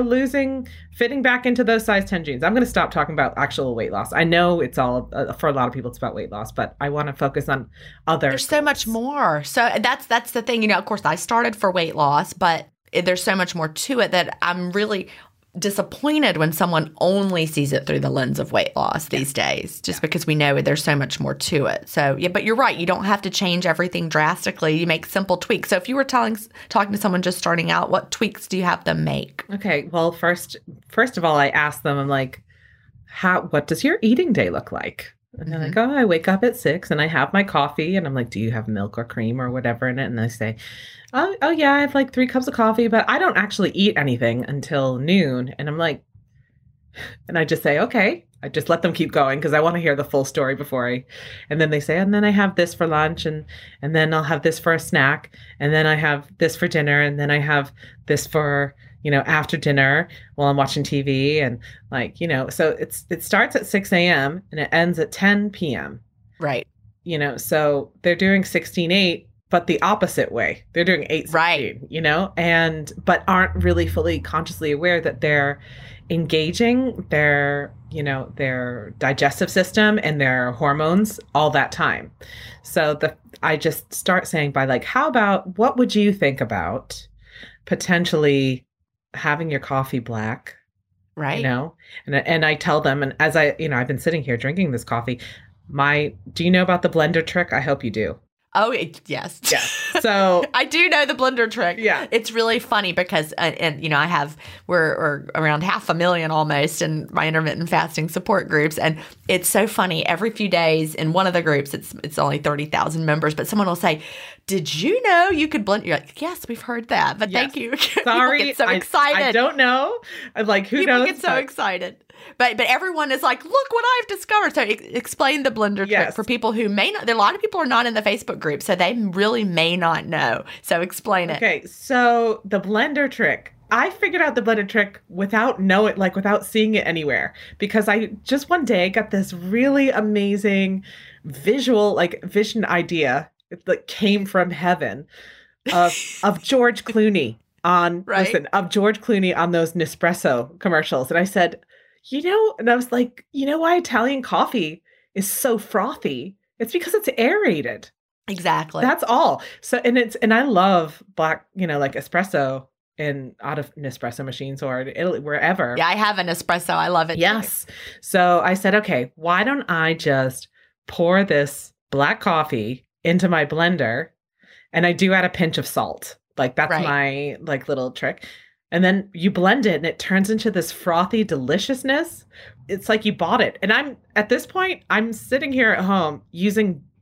fitting back into those size 10 jeans. I'm going to stop talking about actual weight loss. I know it's all, for a lot of people, it's about weight loss, but I want to focus on other. There's so much more. So that's the thing, of course I started for weight loss, but there's so much more to it that I'm really disappointed when someone only sees it through the lens of weight loss these days, just because we know there's so much more to it. So, yeah, but you're right. You don't have to change everything drastically. You make simple tweaks. So if you were talking to someone just starting out, what tweaks do you have them make? Okay. Well, first of all, I ask them, I'm like, what does your eating day look like? And they're like, I wake up at 6 and I have my coffee. And I'm like, do you have milk or cream or whatever in it? And they say, oh yeah, I have 3 cups of coffee, but I don't actually eat anything until noon. And I'm like, and I just say, okay. I just let them keep going because I want to hear the full story and then they say, and then I have this for lunch and then I'll have this for a snack. And then I have this for dinner. And then I have this for, after dinner while I'm watching TV and so it starts at 6 a.m. and it ends at 10 p.m. Right. So they're doing 16-8, but the opposite way. They're doing 8-16, right. But aren't really fully consciously aware that they're engaging their digestive system and their hormones all that time. So I just start saying how about, what would you think about potentially having your coffee black? Right. And I tell them, and as I've been sitting here drinking this coffee, do you know about the blender trick? I hope you do. Oh, yes. Yeah. So I do know the blender trick. Yeah. It's really funny because, we're around 500,000 almost in my intermittent fasting support groups. And it's so funny. Every few days in one of the groups, it's only 30,000 members, but someone will say, did you know you could blend? You're like, yes, we've heard that, but thank you. Sorry. People get so excited. I don't know. Who knows? People get so excited. But everyone is like, look what I've discovered. So explain the blender trick for people who may not. A lot of people are not in the Facebook group, so they really may not know. So explain it. Okay, so the blender trick. I figured out the blender trick without seeing it anywhere, because I just one day got this really amazing vision idea that came from heaven of George Clooney on George Clooney on those Nespresso commercials, and I said, and I was like, why Italian coffee is so frothy? It's because it's aerated. Exactly. That's all. So, and I love black, espresso out of Nespresso machines or Italy, wherever. Yeah, I have an espresso. I love it. Yes. Too. So I said, okay, why don't I just pour this black coffee into my blender, and I do add a pinch of salt. That's my little trick. And then you blend it and it turns into this frothy deliciousness. It's like you bought it. And at this point, I'm sitting here at home using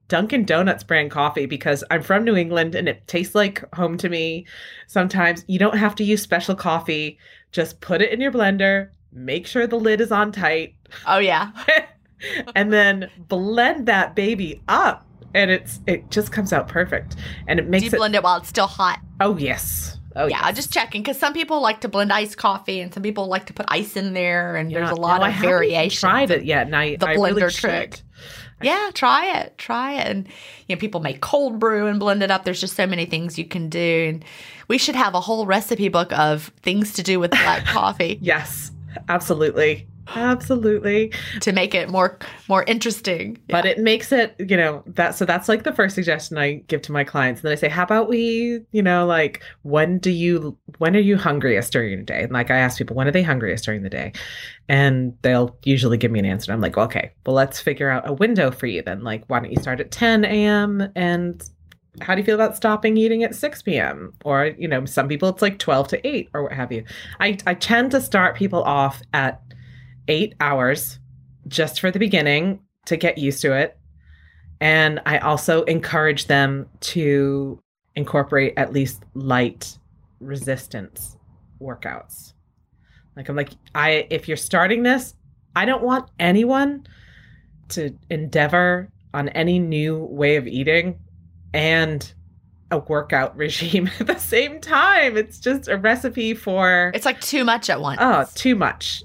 Dunkin' Donuts brand coffee because I'm from New England and it tastes like home to me. Sometimes you don't have to use special coffee. Just put it in your blender, make sure the lid is on tight. Oh, yeah. And then blend that baby up. And it just comes out perfect. And it makes Do you blend it while it's still hot? Oh, yes. Oh, yeah, yes. just checking because some people like to blend iced coffee and some people like to put ice in there, and there's a lot no, of variation. I haven't tried it yet, and I blender really trick. should. Yeah, try it, and people make cold brew and blend it up. There's just so many things you can do, and we should have a whole recipe book of things to do with black coffee. Yes, absolutely. Absolutely. To make it more interesting. But it makes it, that's like the first suggestion I give to my clients. And then I say, how about we, like, when are you hungriest during the day? And like I ask people, when are they hungriest during the day? And they'll usually give me an answer. And I'm like, okay, well, let's figure out a window for you then. Like, why don't you start at 10 a.m. and how do you feel about stopping eating at 6 p.m.? Or, some people it's like 12 to 8 or what have you. I tend to start people off at 8 hours just for the beginning to get used to it. And I also encourage them to incorporate at least light resistance workouts. Like if you're starting this, I don't want anyone to endeavor on any new way of eating and a workout regime at the same time. It's just a recipe for... It's like too much at once. Oh, too much.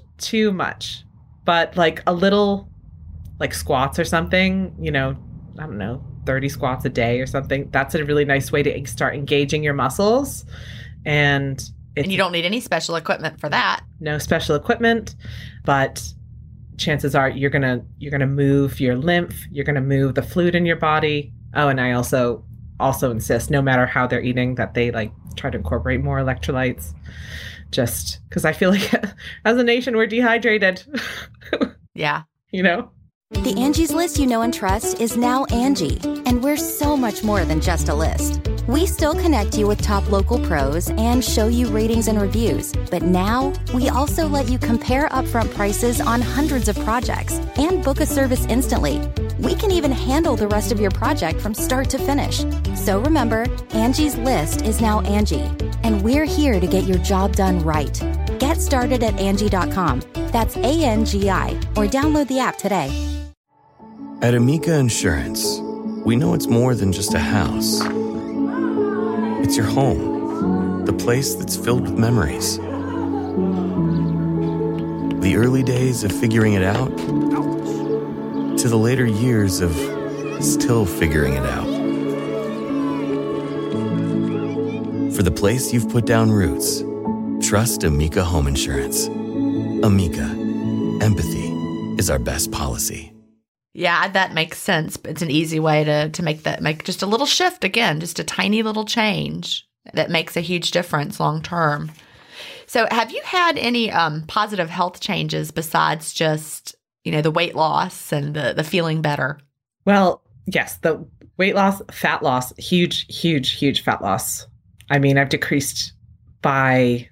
But like a little like squats or something, I don't know, 30 squats a day or something. That's a really nice way to start engaging your muscles. And you don't need any special equipment for that. No special equipment, but chances are you're going to move your lymph, you're going to move the fluid in your body. Oh, and I also insist no matter how they're eating that they like try to incorporate more electrolytes. Just because I feel like as a nation, we're dehydrated. Yeah. The Angie's List you know and trust is now Angie, and we're so much more than just a list. We still connect you with top local pros and show you ratings and reviews, but now we also let you compare upfront prices on hundreds of projects and book a service instantly. We can even handle the rest of your project from start to finish. So remember, Angie's List is now Angie, and we're here to get your job done right. Get started at Angie.com. That's ANGI, or download the app today. At Amica Insurance, we know it's more than just a house. It's your home, the place that's filled with memories. The early days of figuring it out, to the later years of still figuring it out. For the place you've put down roots, trust Amica Home Insurance. Amica, empathy is our best policy. Yeah, that makes sense. It's an easy way to make just a little shift again, just a tiny little change that makes a huge difference long term. So have you had any positive health changes besides just, the weight loss and the feeling better? Well, yes, the weight loss, fat loss, huge fat loss. I mean, I've decreased by,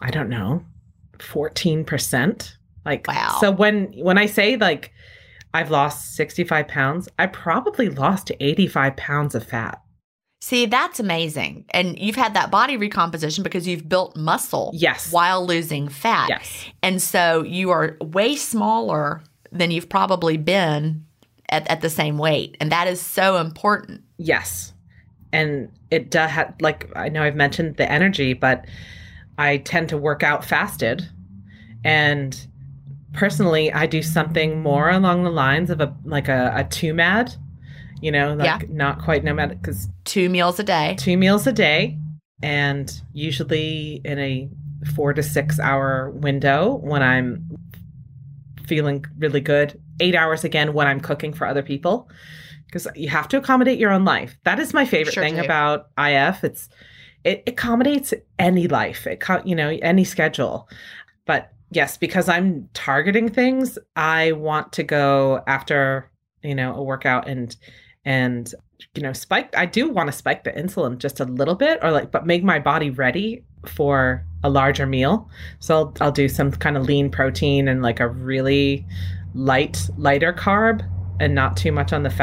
14%. Like, wow. So when I say like I've lost 65 pounds, I probably lost 85 pounds of fat. See, that's amazing. And you've had that body recomposition because you've built muscle. Yes. While losing fat. Yes. And so you are way smaller than you've probably been at the same weight. And that is so important. Yes. And it does have, like, I know I've mentioned the energy, but I tend to work out fasted. And personally, I do something more along the lines of a 2MAD, not quite nomadic, because 2 meals a day. 2 meals a day, and usually in a 4 to 6 hour window when I'm feeling really good. 8 hours again when I'm cooking for other people, because you have to accommodate your own life. That is my favorite thing about IF. It accommodates any life, any schedule. But yes, because I'm targeting things, I want to go after, a workout and spike. I do want to spike the insulin just a little bit, but make my body ready for a larger meal. So I'll do some kind of lean protein and like a really lighter carb and not too much on the fat.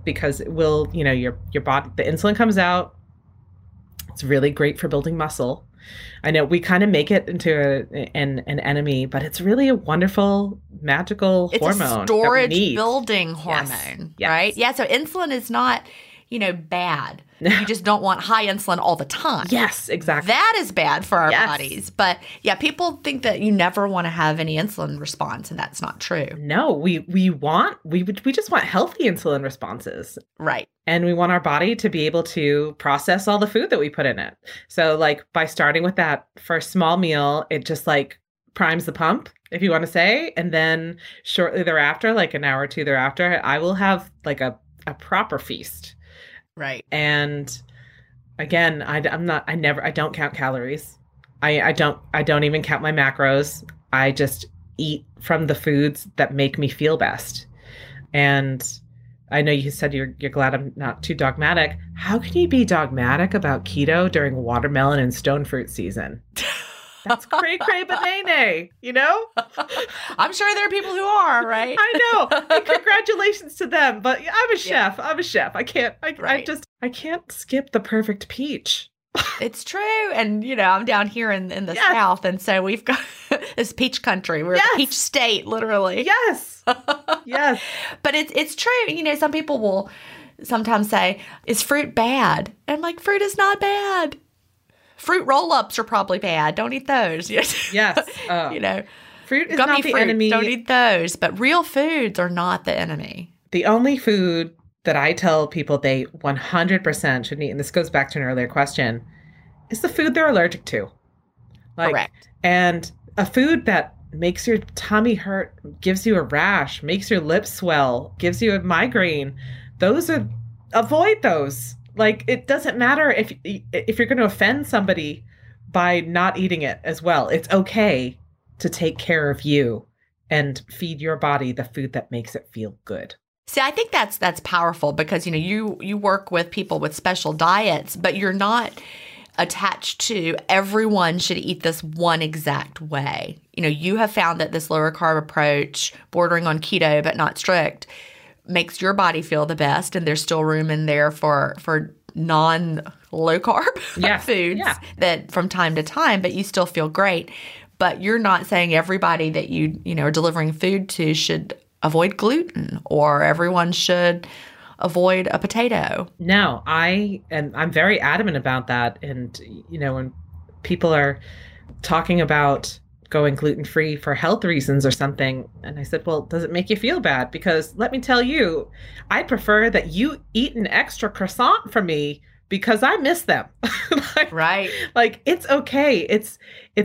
because it will, your body, the insulin comes out. It's really great for building muscle. I know we kind of make it into an enemy, but it's really a wonderful, magical hormone. It's a storage building hormone, yes. right? Yeah. So insulin is not, bad. You just don't want high insulin all the time. Yes, exactly. That is bad for our bodies. But yeah, people think that you never want to have any insulin response, and that's not true. No, we just want healthy insulin responses. Right. And we want our body to be able to process all the food that we put in it. So like by starting with that first small meal, it just like primes the pump, if you want to say. And then shortly thereafter, like an hour or two thereafter, I will have like a proper feast. Right. And again, I don't count calories. I don't even count my macros. I just eat from the foods that make me feel best. And I know you said you're glad I'm not too dogmatic. How can you be dogmatic about keto during watermelon and stone fruit season? That's cray banana, I'm sure there are people who are, right? I know. And congratulations to them. But I'm a chef. I'm a chef. I can't skip the perfect peach. It's true. And, I'm down here in the South. And so we've got this peach country. We're the peach state, literally. Yes. Yes. But it's true. Some people will sometimes say, is fruit bad? And I'm like, fruit is not bad. Fruit roll-ups are probably bad. Don't eat those. Yes. Fruit is gummy not the fruit, enemy. Don't eat those. But real foods are not the enemy. The only food that I tell people they 100% shouldn't eat, and this goes back to an earlier question, is the food they're allergic to. Correct. And a food that makes your tummy hurt, gives you a rash, makes your lips swell, gives you a migraine, avoid those. Like, it doesn't matter if you're going to offend somebody by not eating it as well. It's okay to take care of you and feed your body the food that makes it feel good. See, I think that's powerful because, you work with people with special diets, but you're not attached to everyone should eat this one exact way. You have found that this lower carb approach, bordering on keto but not strict, makes your body feel the best, and there's still room in there for non-low carb foods that from time to time, but you still feel great. But you're not saying everybody that you are delivering food to should avoid gluten or everyone should avoid a potato. No, I'm very adamant about that. And when people are talking about going gluten-free for health reasons or something. And I said, well, does it make you feel bad? Because let me tell you, I prefer that you eat an extra croissant for me because I miss them. Right. Like, it's okay. It's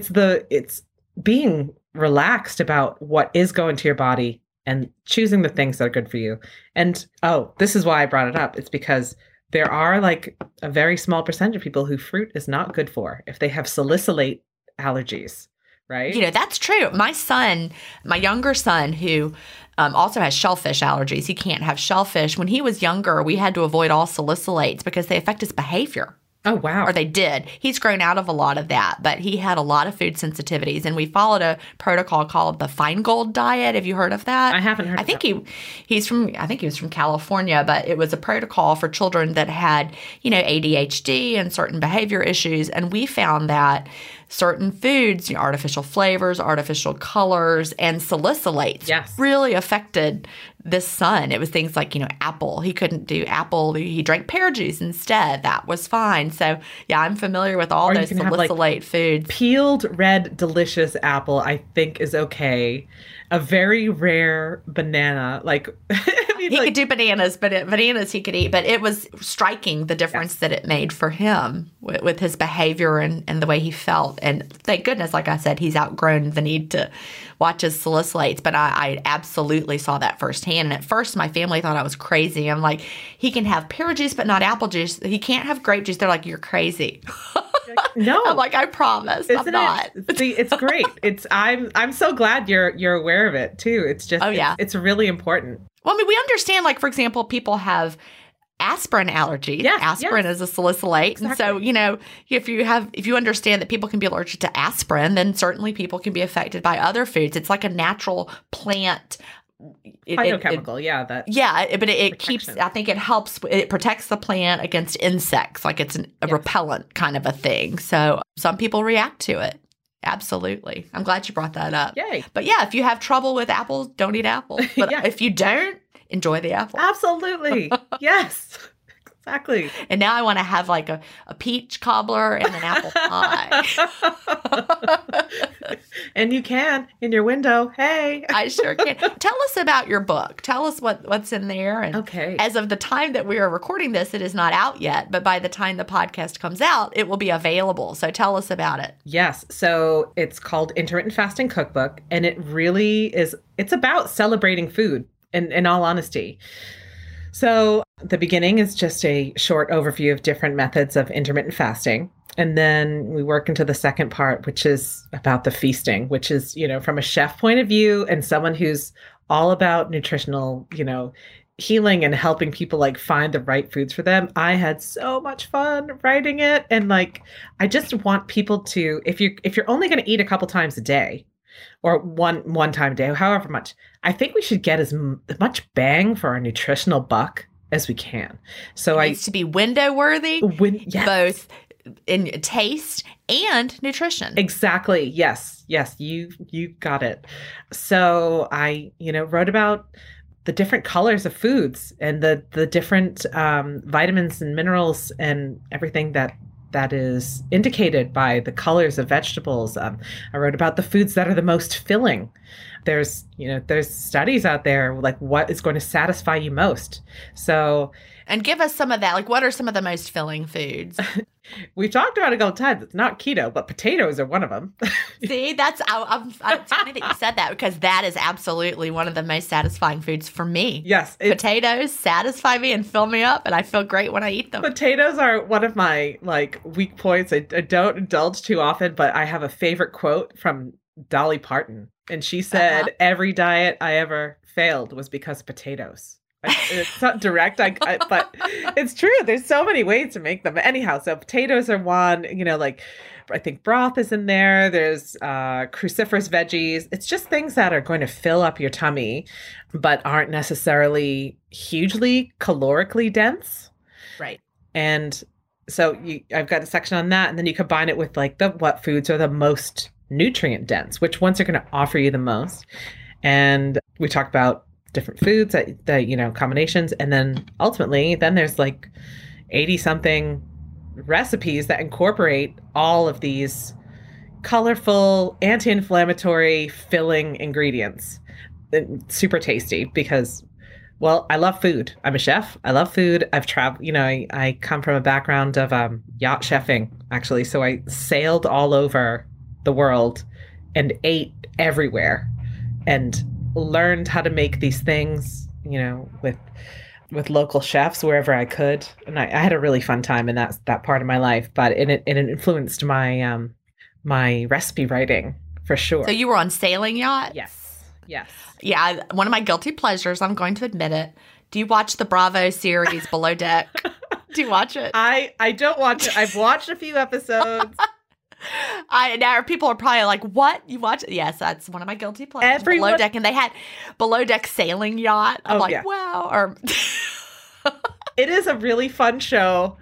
being relaxed about what is going to your body and choosing the things that are good for you. And, this is why I brought it up. It's because there are like a very small percentage of people who fruit is not good for if they have salicylate allergies. Right? That's true. My younger son, who also has shellfish allergies, he can't have shellfish. When he was younger, we had to avoid all salicylates because they affect his behavior. Oh, wow. Or they did. He's grown out of a lot of that, but he had a lot of food sensitivities, and we followed a protocol called the Feingold diet. Have you heard of that? I haven't heard of that. I think he was from California, but it was a protocol for children that had, ADHD and certain behavior issues, and we found that certain foods, artificial flavors, artificial colors, and salicylates really affected this son. It was things like, apple. He couldn't do apple. He drank pear juice instead. That was fine. So, yeah, I'm familiar with all those salicylate foods. Peeled red delicious apple, I think, is okay. A very rare banana, he could do bananas, but bananas he could eat. But it was striking the difference that it made for him with his behavior and the way he felt. And thank goodness, like I said, he's outgrown the need to watch his salicylates. But I absolutely saw that firsthand. And at first, my family thought I was crazy. I'm like, he can have pear juice, but not apple juice. He can't have grape juice. They're like, you're crazy. No, I'm like, I promise, I'm not. See, it's great. I'm so glad you're aware of it too. It's just, it's really important. Well, I mean, we understand, like, for example, people have aspirin allergies. Yes, aspirin is a salicylate. Exactly. And so, if you understand that people can be allergic to aspirin, then certainly people can be affected by other foods. It's like a natural plant phytochemical, that but it keeps, protection. I think it helps, it protects the plant against insects, like it's a repellent kind of a thing. So some people react to it. Absolutely. I'm glad you brought that up. Yay. But yeah, if you have trouble with apples, don't eat apples. But if you don't, enjoy the apple. Absolutely. Yes. Exactly. And now I want to have like a peach cobbler and an apple pie. And you can in your window. Hey. I sure can. Tell us about your book. Tell us what's in there. And okay. As of the time that we are recording this, it is not out yet. But by the time the podcast comes out, it will be available. So tell us about it. Yes. So it's called Intermittent Fasting Cookbook. And it really is, it's about celebrating food, in all honesty. So the beginning is just a short overview of different methods of intermittent fasting. And then we work into the second part, which is about the feasting, which is, from a chef point of view and someone who's all about nutritional, healing and helping people like find the right foods for them. I had so much fun writing it. And I just want people to, if you're only going to eat a couple times a day, or one time a day, however much, I think we should get as much bang for our nutritional buck as we can. So it needs to be window worthy, yes. both in taste and nutrition. Exactly. Yes. You got it. So I, wrote about the different colors of foods and the different vitamins and minerals and everything that is indicated by the colors of vegetables. I wrote about the foods that are the most filling. There's studies out there, like what is going to satisfy you most. So, and give us some of that. Like, what are some of the most filling foods? We've talked about it a couple times. It's not keto, but potatoes are one of them. See, it's funny that you said that, because that is absolutely one of the most satisfying foods for me. Yes. Potatoes satisfy me and fill me up, and I feel great when I eat them. Potatoes are one of my weak points. I don't indulge too often, but I have a favorite quote from Dolly Parton. And she said, every diet I ever failed was because of potatoes. It's not direct, but it's true. There's so many ways to make them. Anyhow, so potatoes are one, I think broth is in there. There's cruciferous veggies. It's just things that are going to fill up your tummy, but aren't necessarily hugely calorically dense. Right. And so I've got a section on that. And then you combine it with what foods are the most nutrient dense, which ones are going to offer you the most. And we talk about different foods that combinations. And then ultimately, then there's 80 something recipes that incorporate all of these colorful, anti-inflammatory, filling ingredients. Super tasty because, well, I love food. I'm a chef. I love food. I've traveled, I come from a background of yacht chefing, actually. So I sailed all over the world and ate everywhere and learned how to make these things, with local chefs wherever I could. And I had a really fun time in that part of my life, but it influenced my my recipe writing for sure. So you were on sailing yachts? Yes. Yeah. One of my guilty pleasures, I'm going to admit it. Do you watch the Bravo series Below Deck? Do you watch it? I don't watch it. I've watched a few episodes. Now people are probably like, what? You watch it? Yes, that's one of my guilty pleasures. Below Deck, and they had Below Deck sailing yacht. I'm wow. Or it is a really fun show.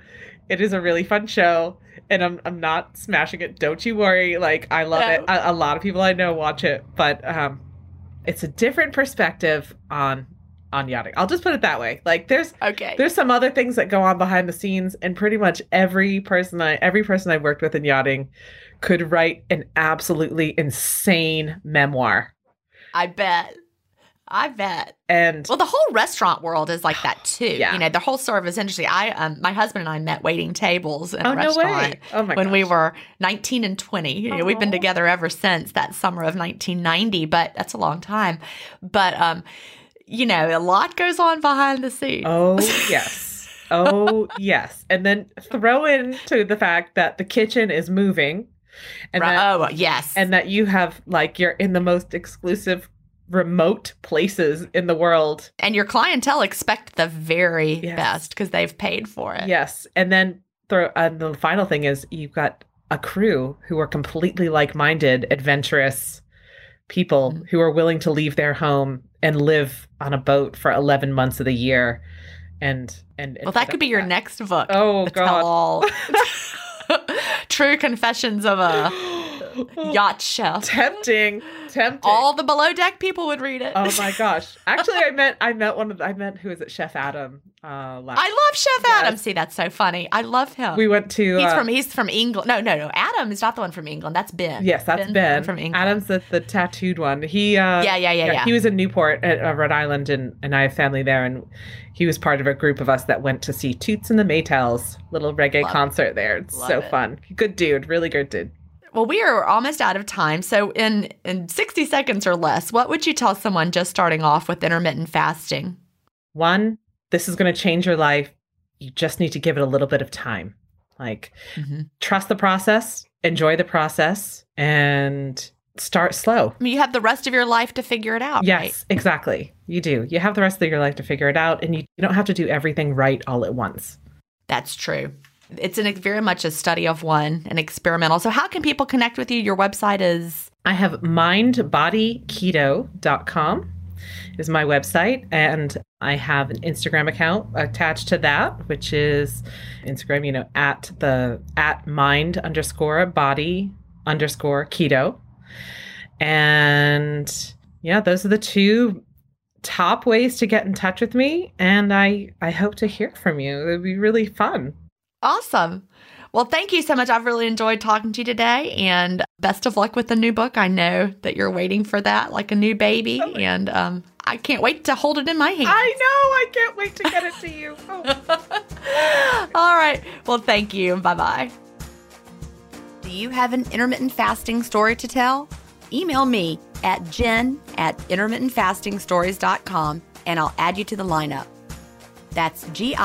And I'm not smashing it. Don't you worry. I love it. A lot of people I know watch it, but it's a different perspective on yachting. I'll just put it that way. There's some other things that go on behind the scenes, and pretty much every person I've worked with in yachting could write an absolutely insane memoir. I bet. And well, the whole restaurant world is like that too. Yeah. The whole service industry. My husband and I met waiting tables in a restaurant no way. Oh my when gosh. we were 19 and 20. We've been together ever since that summer of 1990, but that's a long time. But a lot goes on behind the scenes. Oh, yes. Oh, yes. And then throw into the fact that the kitchen is moving. And yes. And that you have, you're in the most exclusive, remote places in the world. And your clientele expect the very best because they've paid for it. Yes. And then the final thing is you've got a crew who are completely like-minded, adventurous people who are willing to leave their home and live on a boat for 11 months of the year. And well, that could be your next book. Oh, The God. Tell-all. True Confessions of a Yacht Chef. Tempting. All the below deck people would read it. Oh my gosh! Actually, I met who is it? Chef Adam. I love Chef Adam. See, that's so funny. I love him. We went to. He's from England. No. Adam is not the one from England. That's Ben. Yes, that's Ben from England. Adam's the tattooed one. He. Yeah. He was in Newport, Rhode Island, and I have family there, and he was part of a group of us that went to see Toots and the Maytals little reggae concert there. It's so fun. Good dude. Really good dude. Well, we are almost out of time. So in 60 seconds or less, what would you tell someone just starting off with intermittent fasting? 1, this is going to change your life. You just need to give it a little bit of time. Trust the process, enjoy the process, and start slow. I mean, you have the rest of your life to figure it out, Yes, right? exactly. You do. You have the rest of your life to figure it out, and you don't have to do everything right all at once. That's true. It's very much a study of one, an experimental. So how can people connect with you? Your website is? I have mindbodyketo.com is my website. And I have an Instagram account attached to that, which is Instagram, at mind_body_keto. And yeah, those are the 2 top ways to get in touch with me. And I hope to hear from you. It'd be really fun. Awesome. Well, thank you so much. I've really enjoyed talking to you today, and best of luck with the new book. I know that you're waiting for that like a new baby, and I can't wait to hold it in my hand. I know. I can't wait to get it to you. All right. Well, thank you. Bye-bye. Do you have an intermittent fasting story to tell? Email me at jen@intermittentfastingstories.com, and I'll add you to the lineup. That's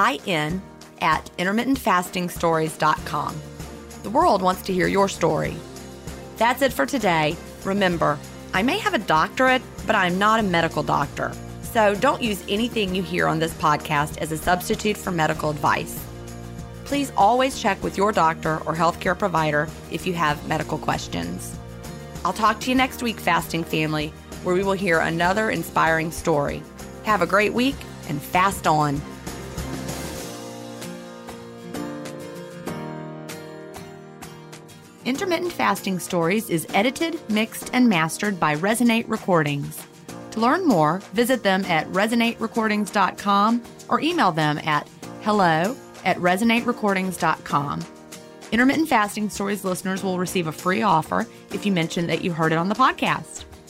GIN@intermittentfastingstories.com. The world wants to hear your story. That's it for today. Remember, I may have a doctorate, but I'm not a medical doctor. So don't use anything you hear on this podcast as a substitute for medical advice. Please always check with your doctor or healthcare provider if you have medical questions. I'll talk to you next week, Fasting Family, where we will hear another inspiring story. Have a great week and fast on. Intermittent Fasting Stories is edited, mixed, and mastered by Resonate Recordings. To learn more, visit them at resonaterecordings.com or email them at hello@resonaterecordings.com. Intermittent Fasting Stories listeners will receive a free offer if you mention that you heard it on the podcast.